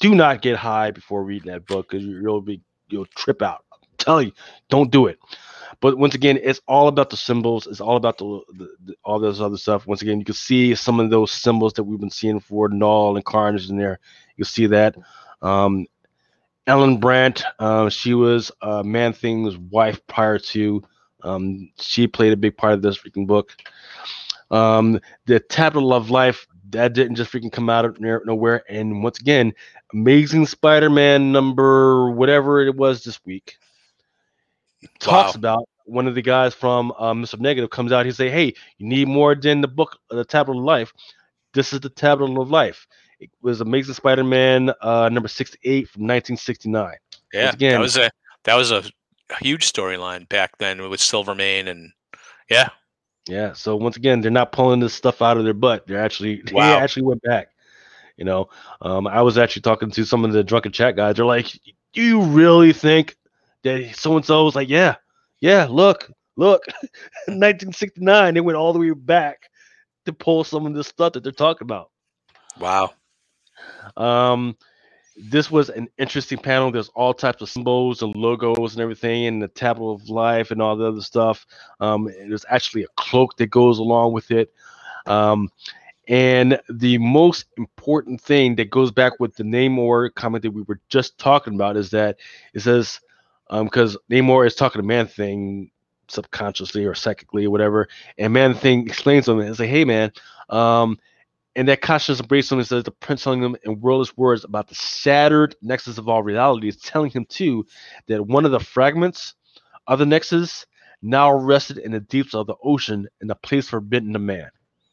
Do not get high before reading that book because you'll trip out. I'm telling you, don't do it. But once again, it's all about the symbols. It's all about the all this other stuff. Once again, you can see some of those symbols that we've been seeing for Null and Carnage in there. You see that. Um, Ellen Brandt, she was Man Thing's wife prior to. She played a big part of this freaking book. The Tablet of Life, that didn't just freaking come out of nowhere. And once again, Amazing Spider-Man number whatever it was this week talks Wow. about one of the guys from Mr. Negative comes out. He say, "Hey, you need more than the book, the Tablet of Life. This is the Tablet of Life." It was Amazing Spider-Man number 68 from 1969. Once Yeah, again, that was a huge storyline back then with Silvermane, and yeah. yeah. So once again, they're not pulling this stuff out of their butt. They Wow. actually went back. You know, I was actually talking to some of the drunken chat guys. They're like, "Do you really think that so and so was like, yeah, yeah, look, 1969, they went all the way back to pull some of this stuff that they're talking about." Wow. Um, this was an interesting panel. There's all types of symbols and logos and everything, and the tablet of life and all the other stuff. There's actually a cloak that goes along with it. Um, And the most important thing that goes back with the Namor comment that we were just talking about is that it says, because Namor is talking to Man Thing subconsciously or psychically or whatever, and Man Thing explains to him and say, "Hey, man," and that conscious embrace him says the Prince telling him in wordless words about the shattered nexus of all reality is telling him too that one of the fragments of the nexus now rested in the deeps of the ocean in the place forbidden to man,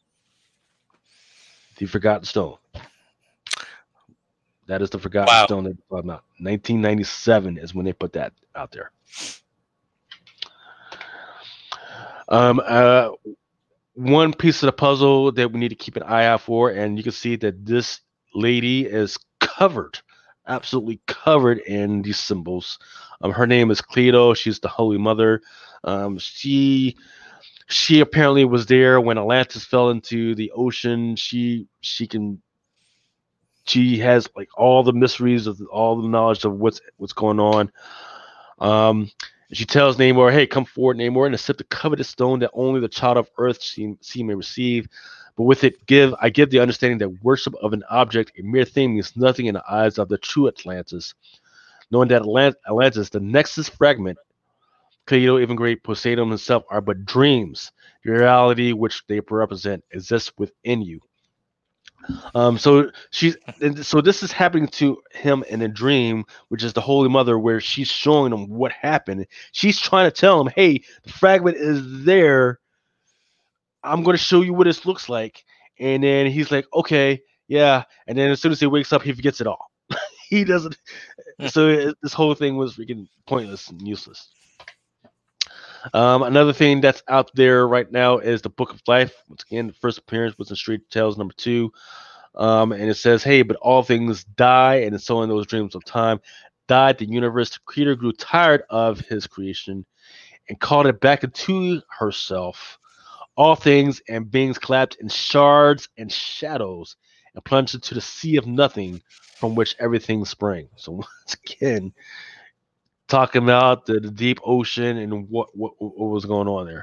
the Forgotten Stone. That is the Forgotten Wow. Stone they're talking about. 1997 is when they put that out there. Um, uh, One piece of the puzzle that we need to keep an eye out for, and you can see that this lady is covered, absolutely covered in these symbols. Her name is Cleto. She's the Holy Mother. She apparently was there when Atlantis fell into the ocean. She has like all the mysteries of all the knowledge of what's going on. Um, she tells Namor, "Hey, come forward, Namor, and accept the coveted stone that only the child of Earth see may receive. But with it, I give the understanding that worship of an object, a mere thing, means nothing in the eyes of the true Atlantis. Knowing that Atlantis, the Nexus fragment, Kaito, even great Poseidon himself, are but dreams. The reality which they represent exists within you." So this is happening to him in a dream, which is the Holy Mother, where she's showing him what happened. She's trying to tell him, "Hey, the fragment is there. I'm going to show you what this looks like." And then he's like, "Okay, yeah." And then as soon as he wakes up, he forgets it all. He doesn't. Hmm. This whole thing was freaking pointless and useless. Another thing that's out there right now is the Book of Life. Once again, the first appearance was in Street Tales #2. And it says, "Hey, but all things die, and so in those dreams of time died the universe. The creator grew tired of his creation and called it back into herself. All things and beings collapsed in shards and shadows and plunged into the sea of nothing from which everything sprang." So once again, talking about the deep ocean and what was going on there.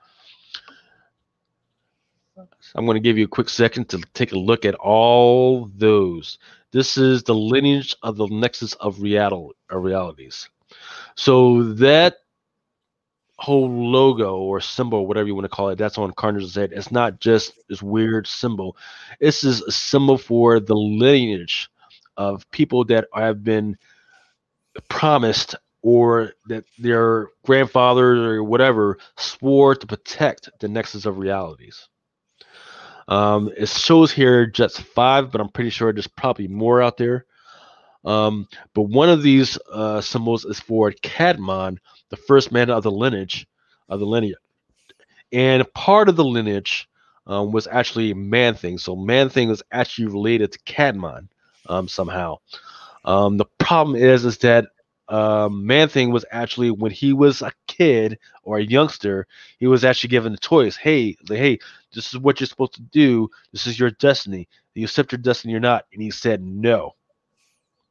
I'm going to give you a quick second to take a look at all those. This is the lineage of the nexus of realities. So that whole logo or symbol, whatever you want to call it, that's on Carnage's head. It's not just this weird symbol. This is a symbol for the lineage of people that have been promised or that their grandfathers or whatever swore to protect the nexus of realities. It shows here just 5, but I'm pretty sure there's probably more out there. But one of these symbols is for Cadmon, the first man of the lineage, and part of the lineage was actually Man Thing. So Man Thing was actually related to Cadmon somehow. The problem is that Man Thing was actually when he was a kid or a youngster, he was actually given the choice. Hey, this is what you're supposed to do. This is your destiny. Do you accept your destiny or not? And he said no.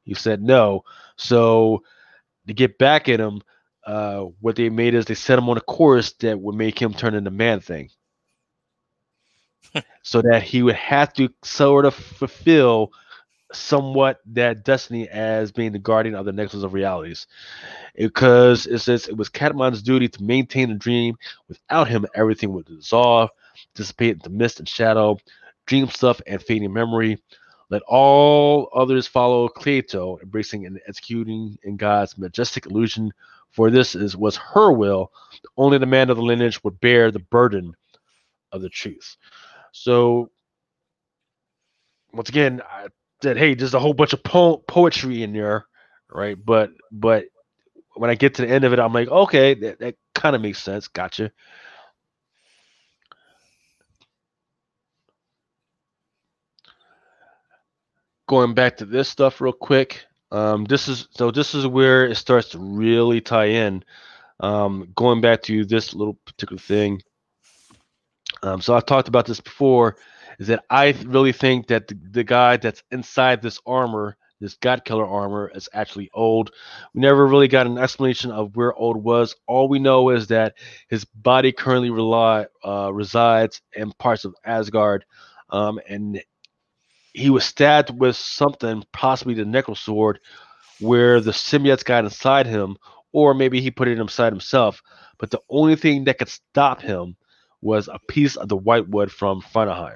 He said no. So to get back at him, what they made is they set him on a course that would make him turn into Man Thing, so that he would have to sort of fulfill somewhat that destiny as being the guardian of the nexus of realities. Because it says it was Catman's duty to maintain the dream. Without him, everything would dissolve, dissipate into mist and shadow, dream stuff and fading memory. Let all others follow Cleito, embracing and executing in God's majestic illusion. For this was her will. Only the man of the lineage would bear the burden of the truth. So once again, I said, hey, there's a whole bunch of poetry in there, right? But when I get to the end of it, I'm like, okay, that kind of makes sense. Gotcha. Going back to this stuff real quick. This is where it starts to really tie in. Going back to this little particular thing. So I've talked about this before. Is that I really think that the guy that's inside this armor, this God Killer armor, is actually old. We never really got an explanation of where old was. All we know is that his body currently resides in parts of Asgard, and he was stabbed with something, possibly the Necrosword, where the symbiotes got inside him, or maybe he put it inside himself. But the only thing that could stop him was a piece of the whitewood from Fanaheim.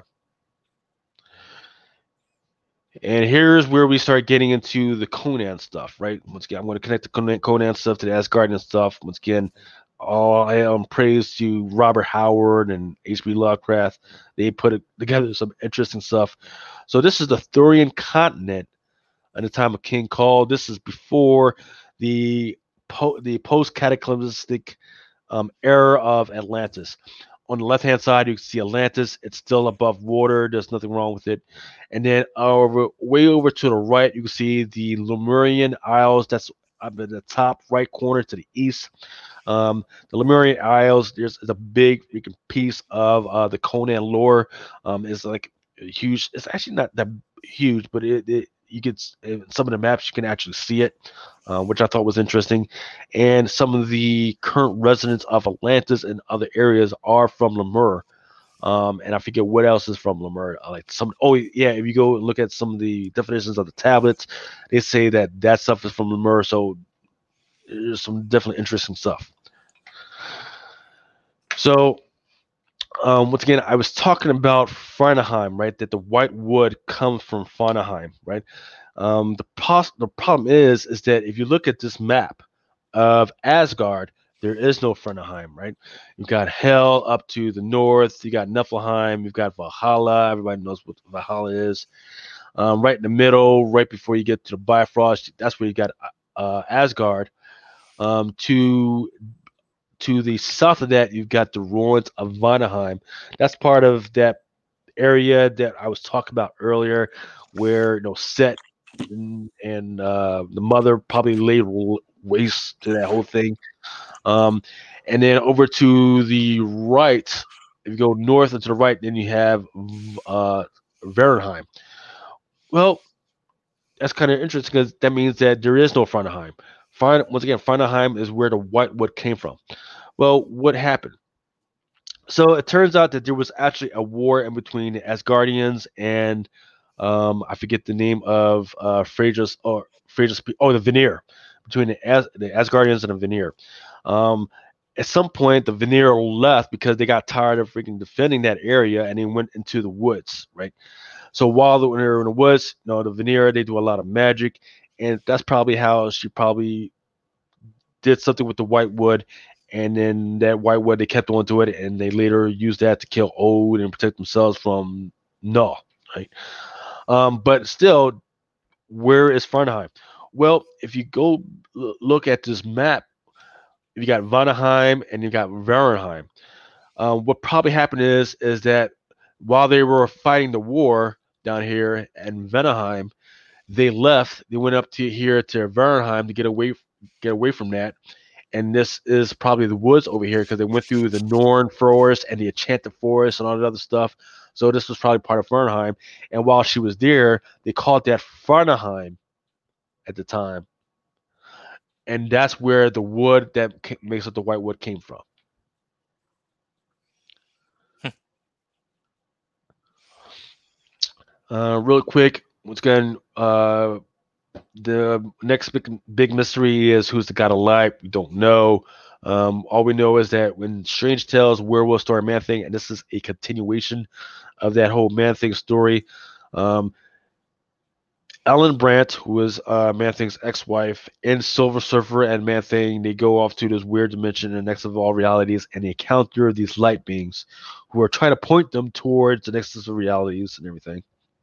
And here's where we start getting into the Conan stuff, right? Once again, I'm going to connect the Conan stuff to the Asgardian stuff. Once again, all praise to Robert Howard and H.P. Lovecraft. They put together some interesting stuff. So this is the Thurian continent at the time of King Cole. This is before the the post cataclysmic era of Atlantis. On the left hand side, you can see Atlantis. It's still above water. There's nothing wrong with it. And then way over to the right, you can see the Lemurian Isles. That's up at the top right corner to the east. The Lemurian Isles. There's a big piece of the Conan lore. It's like huge. It's actually not that huge, but it you get some of the maps you can actually see it, which I thought was interesting. And some of the current residents of Atlantis and other areas are from Lemur. And I forget what else is from Lemur. Like some, oh yeah, if you go and look at some of the definitions of the tablets, they say that stuff is from Lemur. So there's some definitely interesting stuff. So once again, I was talking about Farnheim, right? That the white wood comes from Farnheim, right? The problem is that if you look at this map of Asgard, there is no Farnheim, right? You've got Hell up to the north. You got Niflheim. You've got Valhalla. Everybody knows what Valhalla is. Right in the middle, right before you get to the Bifrost, that's where you got Asgard. To the south of that, you've got the ruins of Vanaheim. That's part of that area that I was talking about earlier, where Set and the mother probably laid waste to that whole thing. And then over to the right, if you go north and to the right, then you have Verenheim. Well, that's kind of interesting because that means that there is no Farnheim. Once again, Farnheim is where the Whitewood came from. Well, what happened? So it turns out that there was actually a war in between the Asgardians and I forget the name of the Veneer, between the Asgardians and the Veneer. Um, at some point, the Veneer left because they got tired of freaking defending that area and they went into the woods, right? So while they were in the woods, the Veneer, they do a lot of magic, and that's probably how she probably did something with the white wood, and then that white wood they kept onto it, and they later used that to kill Ode and protect themselves from Null, right? But still, where is Farnheim? Well, if you go look at this map, you got Vanaheim and you got Varenheim. What probably happened is that while they were fighting the war down here in Vanaheim, they left. They went up to here to Varenheim to get away from that. And this is probably the woods over here because they went through the Norn forest and the Enchanted forest and all that other stuff. So this was probably part of Fernheim. And while she was there, they called that Farnheim at the time, and that's where the wood that makes up the White Wood came from. Real quick, once again, the next big mystery is who's the god of light. We don't know. All we know is that when Strange Tales, Werewolf Story, Man Thing, and this is a continuation of that whole Man Thing story. Um, Ellen Brandt, who is Man Thing's ex-wife, and Silver Surfer and Man Thing, they go off to this weird dimension in the next of all realities, and they encounter these light beings who are trying to point them towards the nexus of realities and everything.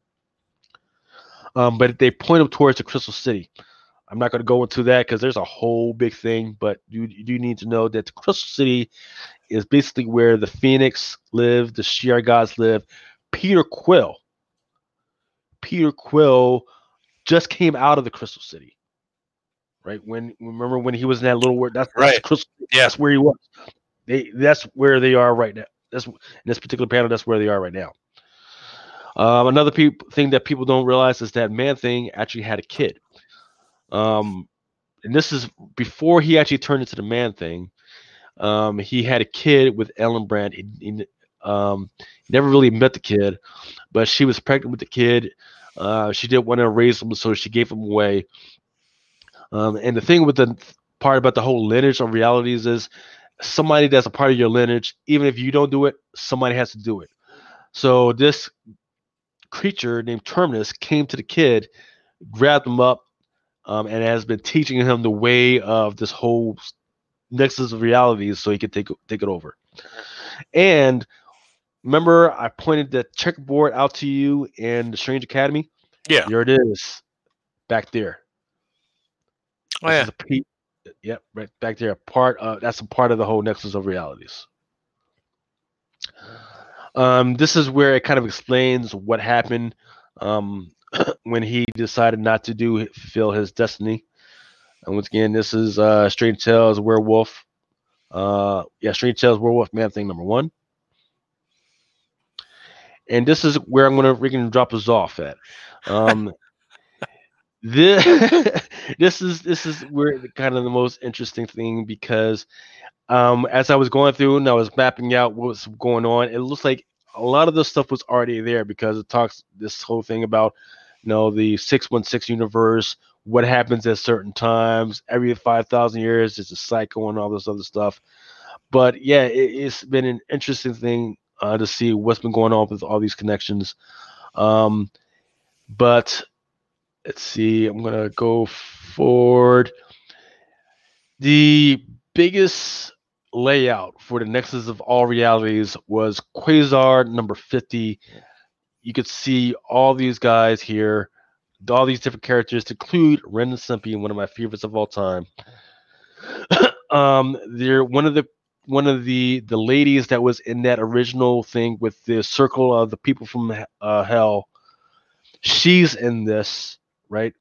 But they point them towards the Crystal City. I'm not going to go into that because there's a whole big thing, but you do need to know that the Crystal City is basically where the Phoenix live, the Shi'ar gods live. Peter Quill. Peter Quill just came out of the Crystal City, right? Remember when he was in that little world? That's Right. Crystal. Yeah. That's where he was. That's where they are right now. That's in this particular panel. That's where they are right now. Another thing that people don't realize is that Man Thing actually had a kid. And this is before he actually turned into the Man Thing. He had a kid with Ellen Brandt. He never really met the kid, but she was pregnant with the kid. She didn't want to raise him, so she gave him away. And the thing with the part about the whole lineage of realities is somebody that's a part of your lineage, even if you don't do it, somebody has to do it. So this creature named Terminus came to the kid, grabbed him up, and has been teaching him the way of this whole nexus of realities so he could take it over. And remember, I pointed the checkerboard out to you in the Strange Academy? Yeah. There it is, back there. Oh, This yeah. is a yep, right back there. That's a part of the whole nexus of realities. This is where it kind of explains what happened when he decided not to fulfill his destiny. And once again, this is Strange Tales Werewolf. Strange Tales Werewolf Man Thing number 1. And this is where we're gonna drop us off at. This this is where kind of the most interesting thing because as I was going through and I was mapping out what was going on, it looks like a lot of the stuff was already there because it talks this whole thing about the 616 universe, what happens at certain times, every 5,000 years, it's a cycle and all this other stuff. But yeah, it's been an interesting thing to see what's been going on with all these connections. But let's see, I'm gonna go forward. The biggest layout for the Nexus of all realities was Quasar number 50. You could see all these guys here, all these different characters, to include Ren and Stimpy, one of my favorites of all time. They're one of the ladies that was in that original thing with the circle of the people from hell. She's in this, right?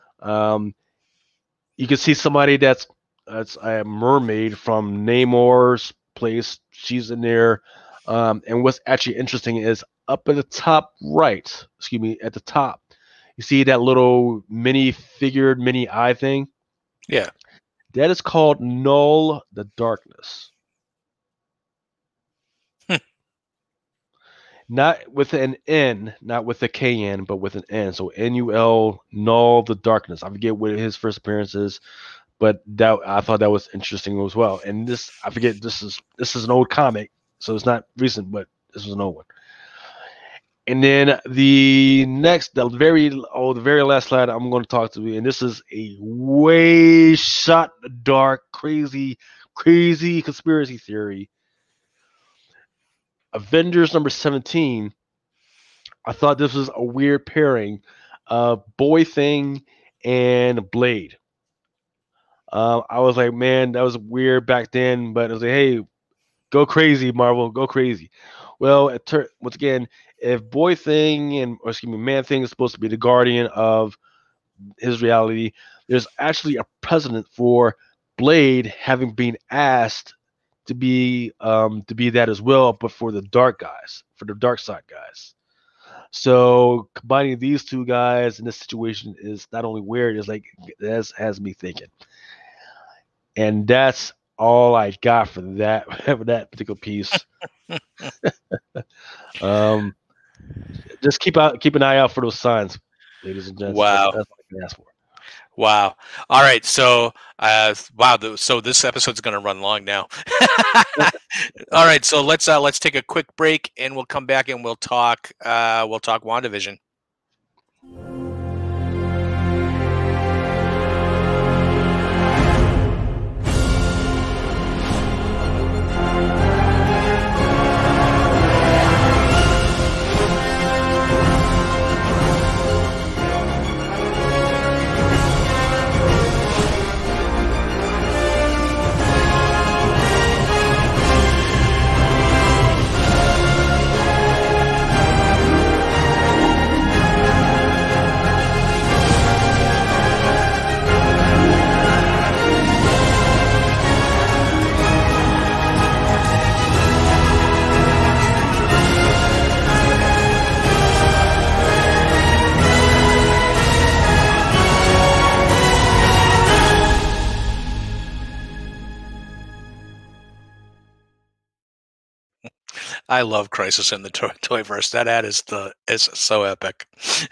You can see somebody that's a mermaid from Namor's place. She's in there. And what's actually interesting is up at the top right, at the top, you see that little mini eye thing? Yeah. That is called Null the Darkness. Not with an N, not with a KN, but with an N. So NUL, Null the Darkness. I forget what his first appearance is, but that I thought that was interesting as well. And this, I forget, this is an old comic, so it's not recent, but this was an old one. And then the very last slide I'm going to talk to you, and this is a way shot dark, crazy conspiracy theory. Avengers number 17. I thought this was a weird pairing of Boy Thing and Blade. I was like, man, that was weird back then, but I was like, hey, go crazy, Marvel, go crazy. Well, once again, if Man Thing is supposed to be the guardian of his reality, there's actually a precedent for Blade having been asked to be that as well, but for the dark guys, for the dark side guys. So combining these two guys in this situation is not only weird, it's like that has me thinking. And that's all I got for that for that particular piece. Um, just keep an eye out for those signs, ladies and gents. Wow. That's what I can ask for. Wow. All right. So, wow. So this episode's going to run long now. All right. So let's take a quick break, and we'll come back and we'll talk WandaVision. I love Crisis in the Toyverse. That ad is so epic.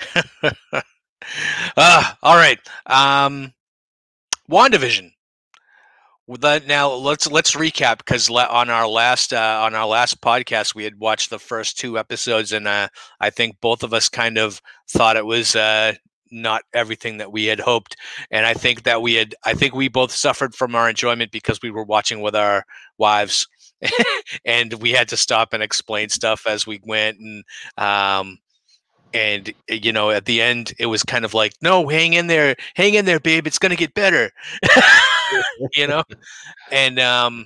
All right. WandaVision. With that, now let's recap, because on our last podcast we had watched the first 2 episodes, and I think both of us kind of thought it was not everything that we had hoped, and I think we both suffered from our enjoyment because we were watching with our wives, and we had to stop and explain stuff as we went, and at the end it was kind of like, no, hang in there, babe, it's gonna get better. you know and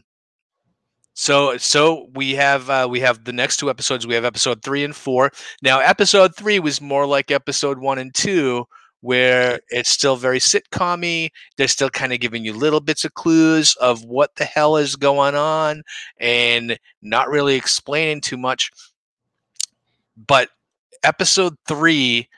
so we have the next 2 episodes. We have episode 3 and 4. Now episode 3 was more like episode 1 and 2, where it's still very sitcom-y. They're still kind of giving you little bits of clues of what the hell is going on and not really explaining too much. But episode 3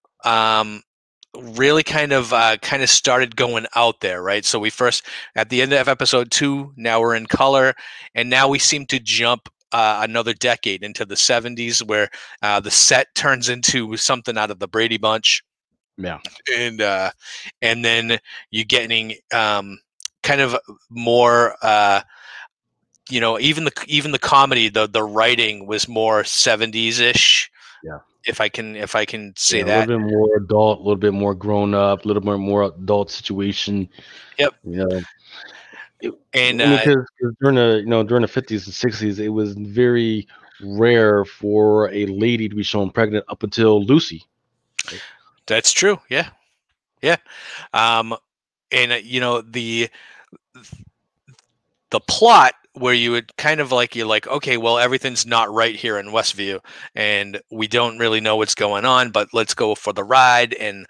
really kind of started going out there, right? So we first, at the end of episode 2, now we're in color, and now we seem to jump another decade into the 70s, where the set turns into something out of the Brady Bunch. Yeah. And then you're getting kind of more even the comedy, the writing was more 70s ish. Yeah. If I can say A that. little bit more adult, a little bit more grown up, a little bit more adult situation. Yep. And because during the 50s and 60s, it was very rare for a lady to be shown pregnant up until Lucy. That's true. Yeah. And the plot, where you would kind of like, you're like, okay, well, everything's not right here in Westview, and we don't really know what's going on, but let's go for the ride. And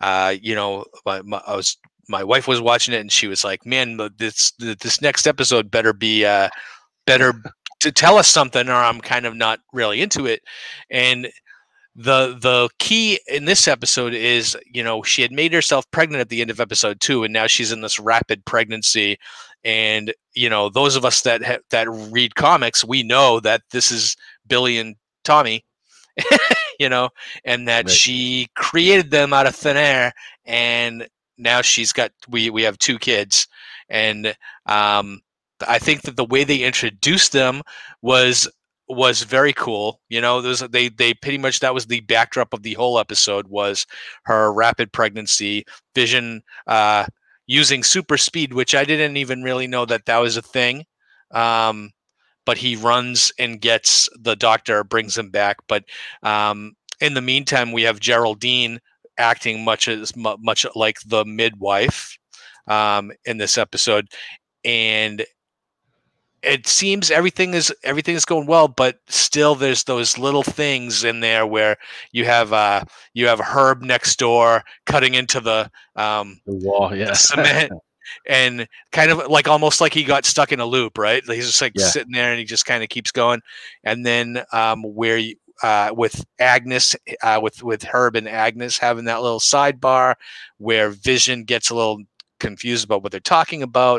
my wife was watching it, and she was like, man, this next episode better be better to tell us something, or I'm kind of not really into it. And the key in this episode is, she had made herself pregnant at the end of episode 2, and now she's in this rapid pregnancy. And those of us that read comics, we know that this is Billy and Tommy, and that she created them out of thin air, and now we have 2 kids. And I think that the way they introduced them was very cool. They pretty much, that was the backdrop of the whole episode, was her rapid pregnancy, Vision using super speed, which I didn't even really know that was a thing. But he runs and gets the doctor, brings him back. But in the meantime, we have Geraldine acting much like the midwife in this episode, and it seems everything is going well, but still there's those little things in there where you have Herb next door cutting into the wall, cement, and kind of like, almost like he got stuck in a loop, right? He's just like sitting there, and he just kind of keeps going. And then Agnes, with Herb and Agnes having that little sidebar where Vision gets a little confused about what they're talking about.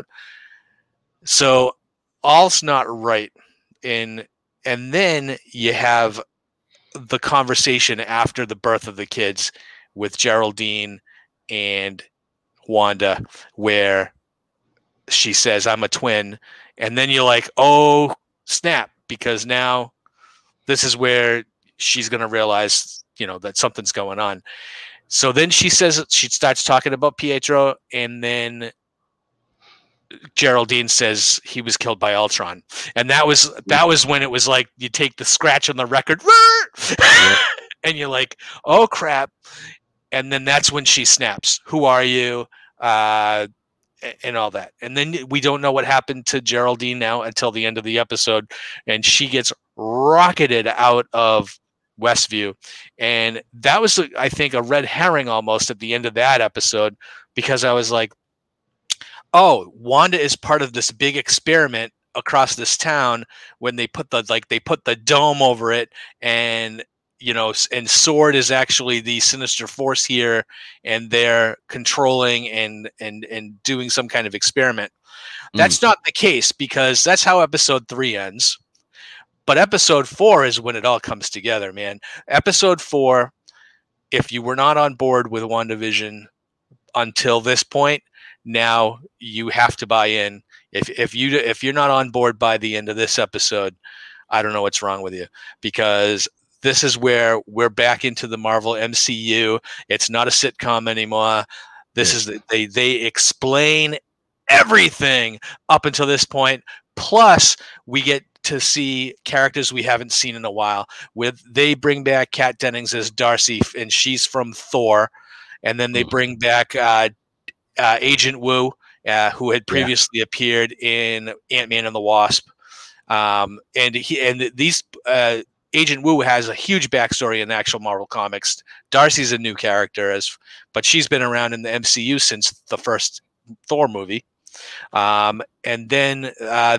So all's not right in, and then you have the conversation after the birth of the kids with Geraldine and Wanda, where she says, "I'm a twin," and then you're like, "Oh snap!" Because now this is where she's going to realize, that something's going on. So then she starts talking about Pietro, and then Geraldine says he was killed by Ultron, and that was when it was like you take the scratch on the record, and you're like, "Oh crap!" And then that's when she snaps. Who are you? And all that. And then we don't know what happened to Geraldine now until the end of the episode, and she gets rocketed out of Westview. And that was, I think, a red herring almost at the end of that episode, because I was like, oh, Wanda is part of this big experiment across this town when they put the dome over it, and and Sword is actually the Sinister Force here, and they're controlling and doing some kind of experiment. That's not the case, because that's how episode 3 ends. But episode 4 is when it all comes together, man. Episode 4, if you were not on board with WandaVision until this point, now you have to buy in. If you're not on board by the end of this episode, I don't know what's wrong with you, because this is where we're back into the Marvel MCU. It's not a sitcom anymore. This is they explain everything up until this point. Plus, we get to see characters we haven't seen in a while. They bring back Kat Dennings as Darcy, and she's from Thor. And then they bring back Agent Woo, who had previously appeared in Ant-Man and the Wasp. And these Agent Woo has a huge backstory in the actual Marvel comics. Darcy's a new character, but she's been around in the MCU since the first Thor movie. And then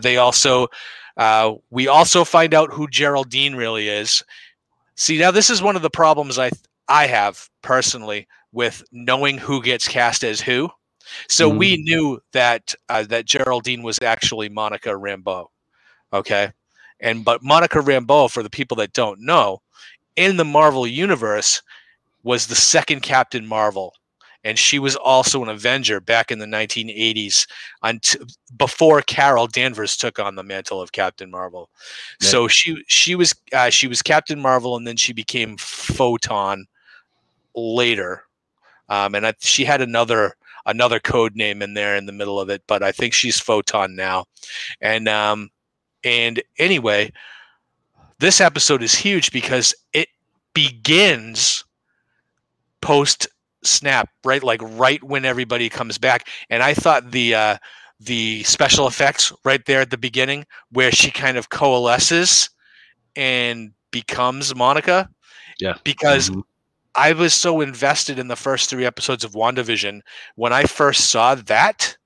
we also find out who Geraldine really is. See, now this is one of the problems I have personally with knowing who gets cast as who. So we knew that Geraldine was actually Monica Rambeau. Okay. But Monica Rambeau, for the people that don't know, in the Marvel universe was the second Captain Marvel. And she was also an Avenger back in the 1980s, before Carol Danvers took on the mantle of Captain Marvel. Yeah. So she was Captain Marvel, and then she became Photon later. And she had another code name in there in the middle of it, but I think she's Photon now. And anyway, this episode is huge because it begins post snap, right? Like right when everybody comes back. And I thought the special effects right there at the beginning, where she kind of coalesces and becomes Monica. Yeah. Because I was so invested in the first 3 episodes of WandaVision. When I first saw that,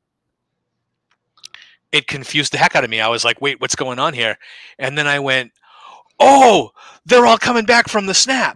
it confused the heck out of me. I was like, wait, what's going on here? And then I went, oh, they're all coming back from the snap.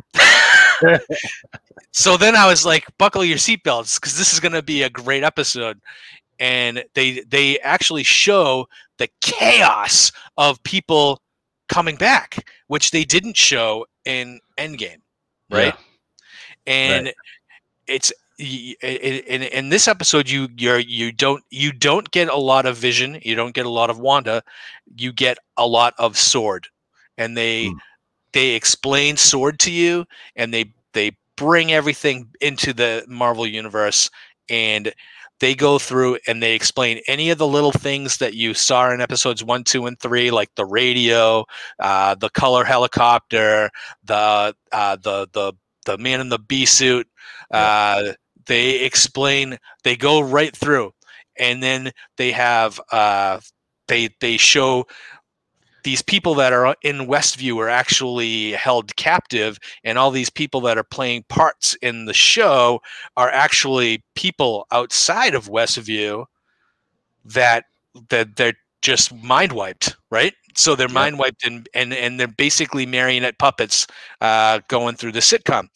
So then I was like, buckle your seatbelts, because this is going to be a great episode. And they actually show the chaos of people coming back, which they didn't show in Endgame, right? Yeah. And it's in this episode, you don't get a lot of Vision, you don't get a lot of Wanda, you get a lot of Sword, and they explain Sword to you, and they bring everything into the Marvel universe, and they go through and they explain any of the little things that you saw in episodes 1, 2, and 3, like the radio, the color helicopter, the man in the bee suit. They explain, they go right through, and then they have they show these people that are in Westview are actually held captive, and all these people that are playing parts in the show are actually people outside of Westview that they're just mind wiped, right? So they're Yep. mind wiped, and they're basically marionette puppets going through the sitcom.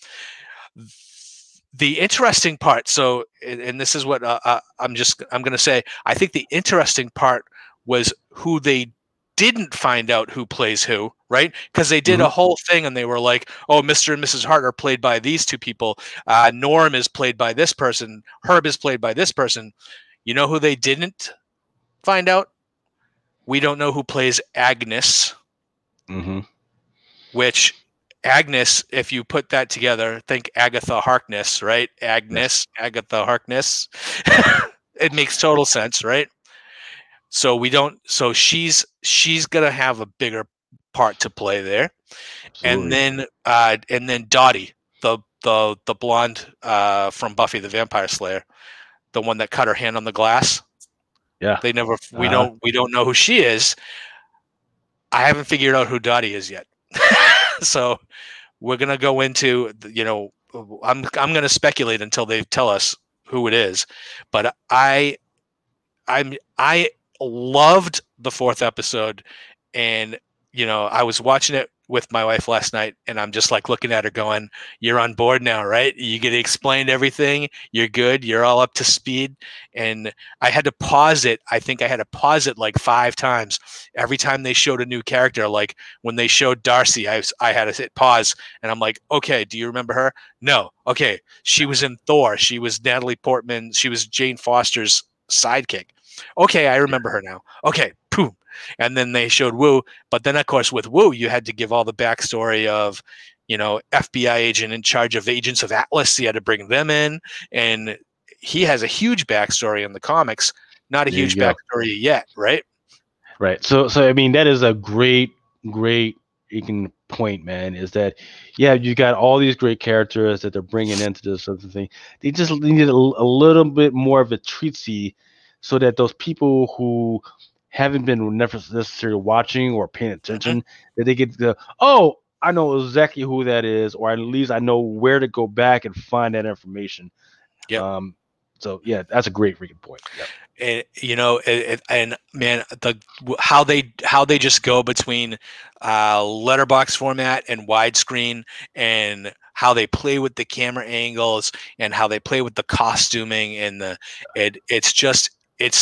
The interesting part, so, and this is what I'm going to say, I think the interesting part was who they didn't find out who plays who, right? Because they did Hmm. a whole thing and they were like, oh, Mr. and Mrs. Hart are played by these two people. Norm is played by this person. Herb is played by this person. You know who they didn't find out? We don't know who plays Agnes, Hmm. which Agnes, if you put that together, think Agatha Harkness, right? Yes. Agnes, Agatha Harkness. It makes total sense, right? So we don't. So she's gonna have a bigger part to play there, Absolutely. and then Dottie, the blonde from Buffy the Vampire Slayer, the one that cut her hand on the glass. Yeah. They never. Uh-huh. We don't know who she is. I haven't figured out who Dottie is yet. So we're gonna go into I'm gonna speculate until they tell us who it is, but I loved the fourth episode, and I was watching it with my wife last night, and I'm just like looking at her going, you're on board now, right? You get explained everything, you're good, you're all up to speed. And I had to pause it. I think I had to pause it like 5 times every time they showed a new character. Like when they showed Darcy, I had to hit pause, and I'm like, okay, do you remember her? No. Okay, she was in Thor, she was Natalie Portman, she was Jane Foster's sidekick. Okay, I remember her now. Okay, boom. And then they showed Wu, but then of course with Wu, you had to give all the backstory of, FBI agent in charge of Agents of Atlas. You had to bring them in, and he has a huge backstory in the comics. Not a There huge you go. backstory yet, right? Right. So I mean, that is a great you can point, man. Is that yeah, you got all these great characters that they're bringing into this sort of thing. They just needed a little bit more of a treatsy, so that those people who haven't been necessarily watching or paying Hmm. attention, that they get the oh, I know exactly who that is, or at least I know where to go back and find that information. Yep. Um, so yeah, that's a great freaking point. Yep. And man, how they just go between letterbox format and widescreen, and how they play with the camera angles, and how they play with the costuming, and it's just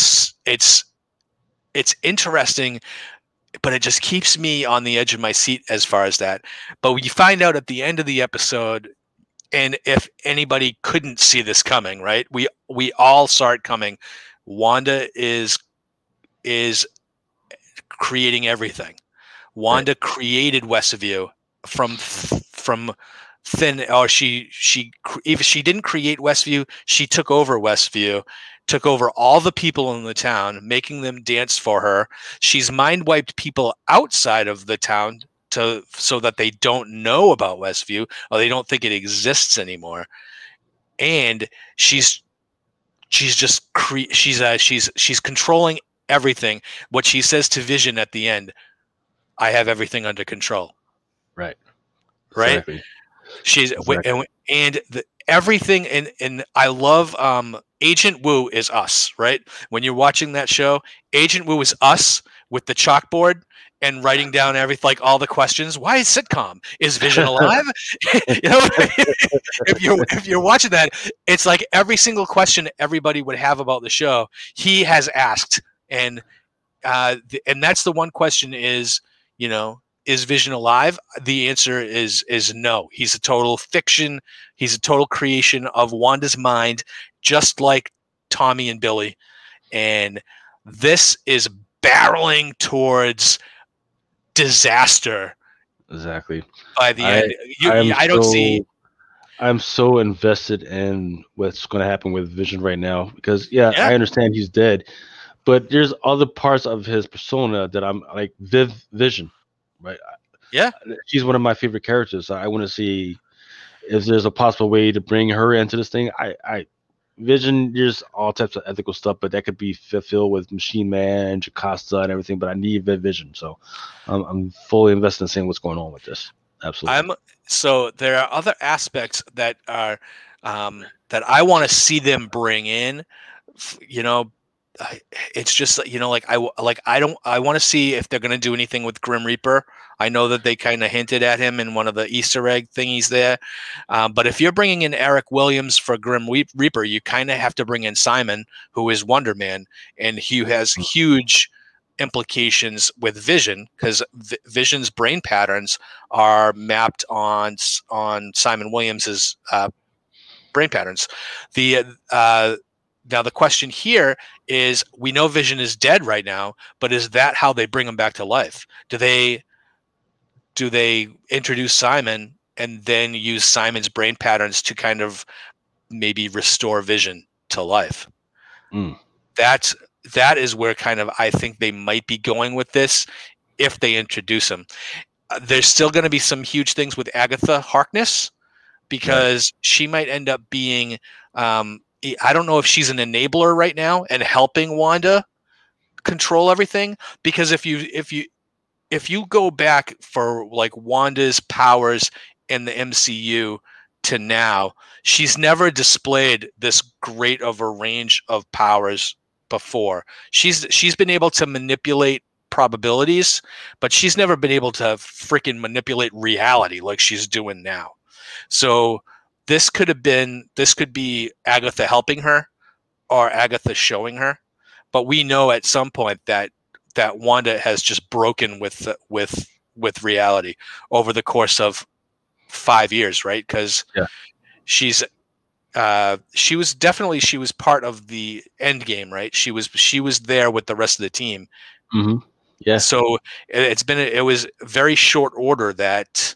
it's interesting, but it just keeps me on the edge of my seat as far as that. But you find out at the end of the episode, and if anybody couldn't see this coming, right? We all saw it coming. Wanda is creating everything. Right. Wanda created Westview from thin. Or if she didn't create Westview, she took over Westview, took over all the people in the town, making them dance for her. She's mind wiped people outside of the town so that they don't know about Westview, or they don't think it exists anymore. And she's just she's controlling everything. What she says to Vision at the end, I have everything under control, Right. right? Exactly. She's Exactly. and everything, and I love Agent Wu is us, right? When you're watching that show, Agent Wu is us with the chalkboard and writing down everything, like all the questions. Why is sitcom? Is Vision alive? If you're watching that, it's like every single question everybody would have about the show, he has asked. And and that's the one question is, is Vision alive? The answer is no. He's a total fiction. He's a total creation of Wanda's mind, just like Tommy and Billy. And this is barreling towards disaster Exactly. by the I end. I'm I don't see. I'm so invested in what's going to happen with Vision right now because yeah, Yeah, I understand he's dead, but there's other parts of his persona that I'm like Vision, right? yeah. She's one of my favorite characters. So I want to see if there's a possible way to bring her into this thing. I Vision, there's all types of ethical stuff, but that could be fulfilled with Machine Man, Jocasta, and everything. But I need Vision, so I'm fully invested in seeing what's going on with this. Absolutely. I'm so there are other aspects that I want to see them bring in. You know, it's just like I want to see if they're going to do anything with Grim Reaper. I know that they kind of hinted at him in one of the Easter egg thingies there, but if you're bringing in Eric Williams for Grim Reaper, you kind of have to bring in Simon, who is Wonder Man, and he has huge implications with Vision, because Vision's brain patterns are mapped on Simon Williams's brain patterns. The now the question here is, we know Vision is dead right now, but is that how they bring him back to life? Do they introduce Simon and then use Simon's brain patterns to kind of maybe restore Vision to life? That is where kind of I think they might be going with this if they introduce him. There's still going to be some huge things with Agatha Harkness, because she might end up being I don't know if she's an enabler right now and helping Wanda control everything, because if you go back for like Wanda's powers in the MCU to now, she's never displayed this great of a range of powers before. She's been able to manipulate probabilities, but she's never been able to freaking manipulate reality like she's doing now. So this could be Agatha helping her or Agatha showing her, but we know at some point that Wanda has just broken with reality over the course of 5 years, right? Because she was part of the end game, right? She was there with the rest of the team. Mm-hmm. Yeah. So it was very short order that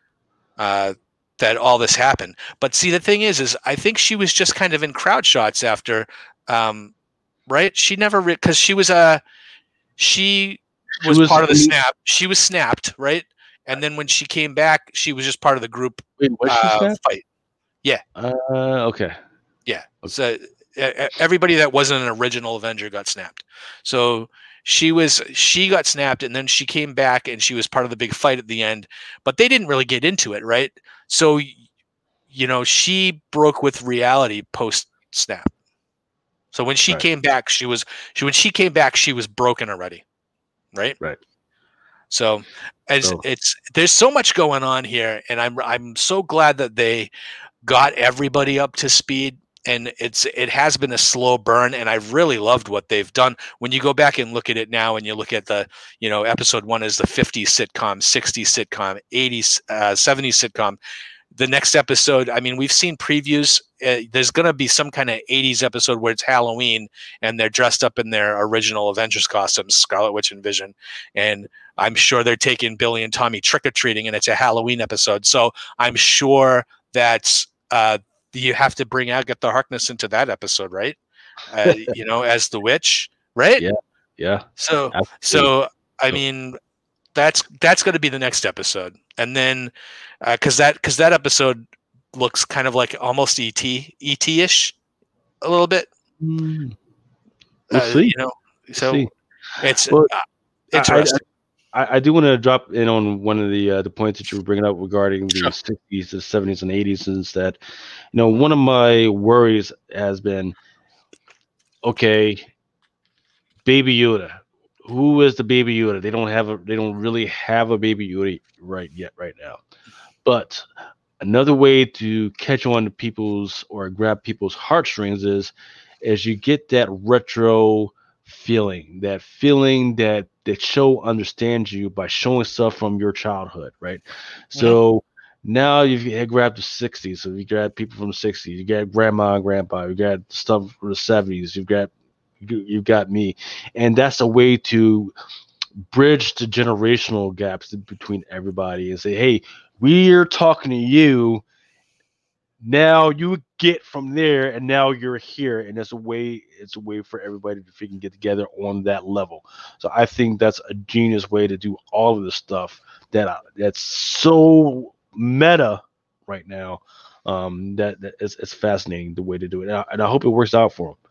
all this happened. But see, the thing is I think she was just kind of in crowd shots after, right? She never, because she was part of the snap. She was snapped, right? And then when she came back, she was just part of the group fight. Yeah. Okay. Yeah. So everybody that wasn't an original Avenger got snapped. So she got snapped, and then she came back and she was part of the big fight at the end, but they didn't really get into it, right? So, she broke with reality post snap. So when she came back, she was broken already, right? Right. So there's so much going on here, and I'm so glad that they got everybody up to speed. And it has been a slow burn, and I've really loved what they've done. When you go back and look at it now, and you look at the, episode 1 is the 50s sitcom, 60s sitcom, 80s, 70s sitcom. The next episode, I mean, we've seen previews. There's going to be some kind of 80s episode where it's Halloween and they're dressed up in their original Avengers costumes, Scarlet Witch and Vision. And I'm sure they're taking Billy and Tommy trick-or-treating, and it's a Halloween episode. So I'm sure that's you have to bring Agatha Harkness into that episode, right? As the witch, right? Yeah. So I mean, that's going to be the next episode, and then because that episode looks kind of like almost ET-ish a little bit. We'll see. So it's interesting. I do want to drop in on one of the points that you were bringing up regarding the 60s, the 70s, and 80s, is that, one of my worries has been, okay, Baby Yoda. Who is the Baby Yoda? They don't really have a Baby Yoda right now. But another way to catch on to people's or grab people's heartstrings is you get that retro feeling that show understands you by showing stuff from your childhood, right? Mm-hmm. So now you've grabbed the 60s, so you got people from the 60s, you got grandma and grandpa, you got stuff from the 70s, you've got me, and that's a way to bridge the generational gaps between everybody and say, hey, we're talking to you now, you get from there, and now you're here, and it's a way for everybody to freaking get together on that level. So I think that's a genius way to do all of this stuff that's so meta right now. That it's fascinating the way to do it, and I hope it works out for them.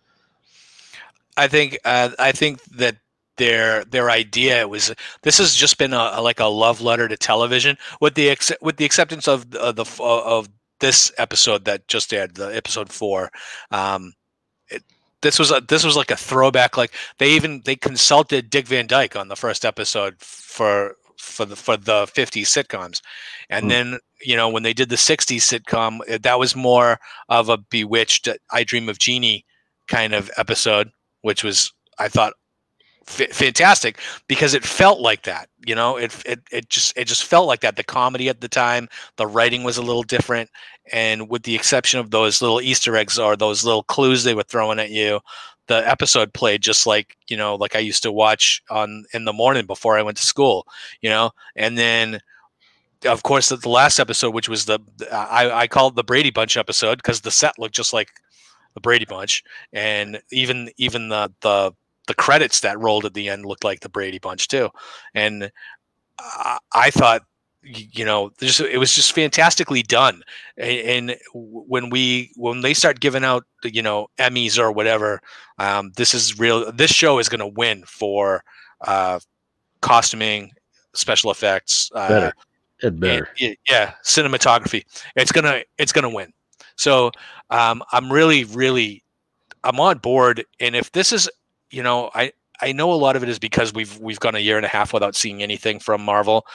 I think that their idea was, this has just been a love letter to television, with the acceptance of of this episode that just aired, the episode 4. this was like a throwback. Like they consulted Dick Van Dyke on the first episode for the 50s sitcoms, and then when they did the 60s sitcom, that was more of a Bewitched, I Dream of Jeannie kind of episode, which was, I thought, fantastic because it felt like that. It just felt like that. The comedy at the time, the writing was a little different, and with the exception of those little Easter eggs or those little clues they were throwing at you, the episode played just like like I used to watch in the morning before I went to school. And then of course the last episode, which was I call it the Brady Bunch episode because the set looked just like the Brady Bunch, and even the credits that rolled at the end looked like the Brady Bunch too. And I thought, it was just fantastically done. And when they start giving out, Emmys or whatever, this show is going to win for costuming, special effects, better. cinematography. It's gonna win. So I'm really I'm on board. And if this is, I know a lot of it is because we've gone a year and a half without seeing anything from Marvel,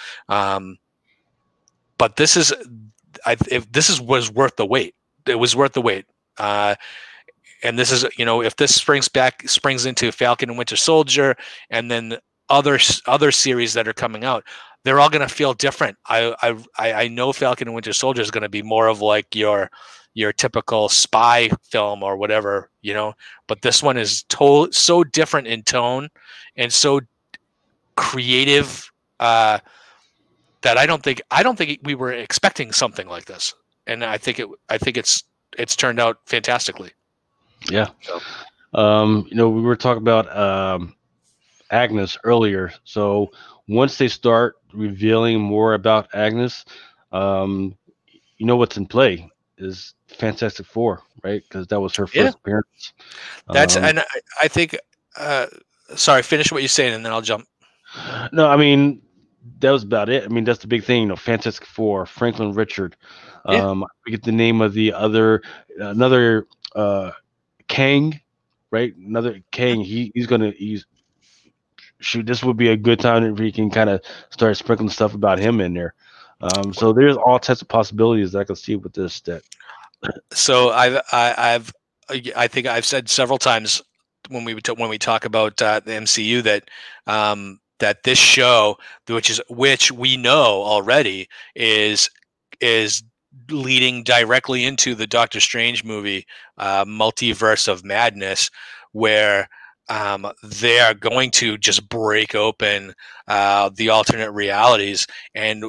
but this is, was worth the wait. It was worth the wait. And this is, if this springs into Falcon and Winter Soldier, and then other series that are coming out, they're all going to feel different. I know Falcon and Winter Soldier is going to be more of like your typical spy film or whatever, but this one is so different in tone and so creative, that I don't think we were expecting something like this. And I think it's turned out fantastically. Yeah. We were talking about Agnes earlier. So once they start revealing more about Agnes, what's in play is Fantastic Four, right? Because that was her first appearance. And I think. Sorry, finish what you're saying, and then I'll jump. No, I mean that was about it. I mean that's the big thing. Fantastic Four, Franklin Richard. I forget the name of the another Kang, right? Another Kang. He's shoot. This would be a good time if we can kind of start sprinkling stuff about him in there. So there's all types of possibilities that I can see with this. So I think I've said several times when we talk about the MCU that this show, which we know already is leading directly into the Doctor Strange movie, Multiverse of Madness, where they are going to just break open the alternate realities. And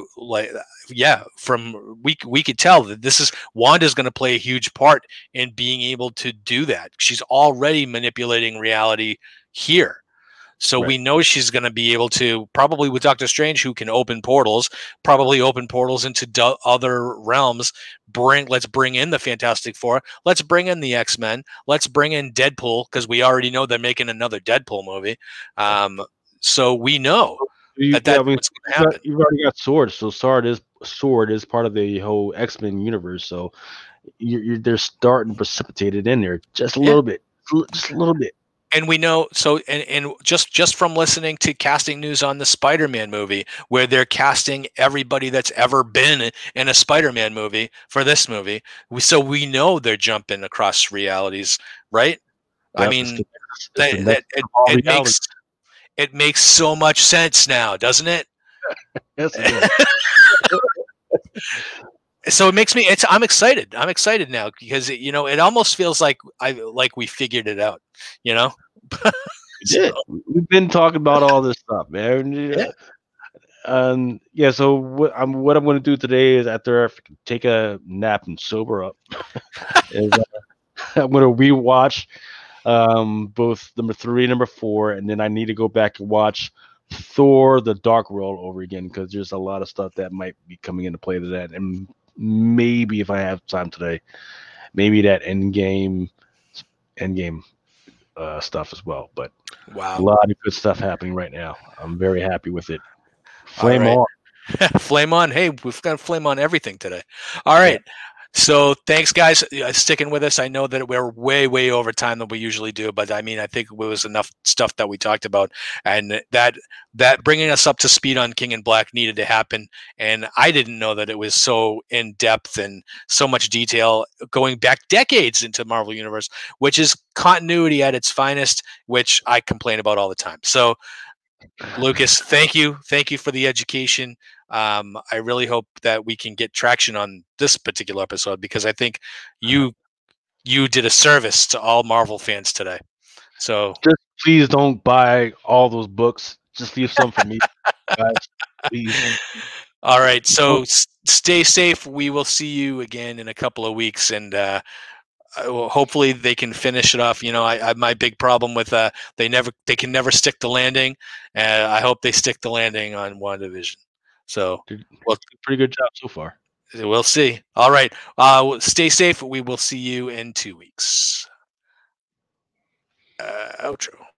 we could tell that Wanda's going to play a huge part in being able to do that. She's already manipulating reality here. So we know she's going to be able to, probably with Doctor Strange, who can open portals into other realms. Let's bring in the Fantastic Four. Let's bring in the X-Men. Let's bring in Deadpool, because we already know they're making another Deadpool movie. So we know that's what's going to happen. You've already got Sword, so Sword is part of the whole X-Men universe. So they're starting to precipitate it in there just a little bit, just a little bit. And we know, and just from listening to casting news on the Spider-Man movie, where they're casting everybody that's ever been in a Spider-Man movie for this movie, we know they're jumping across realities, right? I mean, it makes so much sense now, doesn't it? Yes, it So it makes me. I'm excited. I'm excited now because it almost feels like we figured it out. We did. We've been talking about all this stuff, man. So what I'm going to do today is, after I take a nap and sober up, is I'm going to rewatch both number 3 and number 4, and then I need to go back and watch Thor: The Dark World over again, because there's a lot of stuff that might be coming into play to that. And maybe if I have time today, maybe that Endgame stuff as well. But wow, a lot of good stuff happening right now. I'm very happy with it. Flame on. Flame on. Hey, we've got flame on everything today. All right. So thanks, guys, sticking with us. I know that we're way over time than we usually do, but I mean, I think it was enough stuff that we talked about, and that bringing us up to speed on King in Black needed to happen. And I didn't know that it was so in depth and so much detail, going back decades into Marvel Universe, which is continuity at its finest, which I complain about all the time. So Lucas, thank you for the education. I really hope that we can get traction on this particular episode because I think you you did a service to all Marvel fans today. So, Just please don't buy all those books. Just leave some for me, guys. Please. all right. Don't- So stay safe. We will see you again in a couple of weeks, and hopefully they can finish it off. You know, I my big problem with they can never stick the landing. I hope they stick the landing on WandaVision. So, Did well, a pretty good job so far. we'll see. All right. Stay safe. We will see you in 2 weeks. Outro.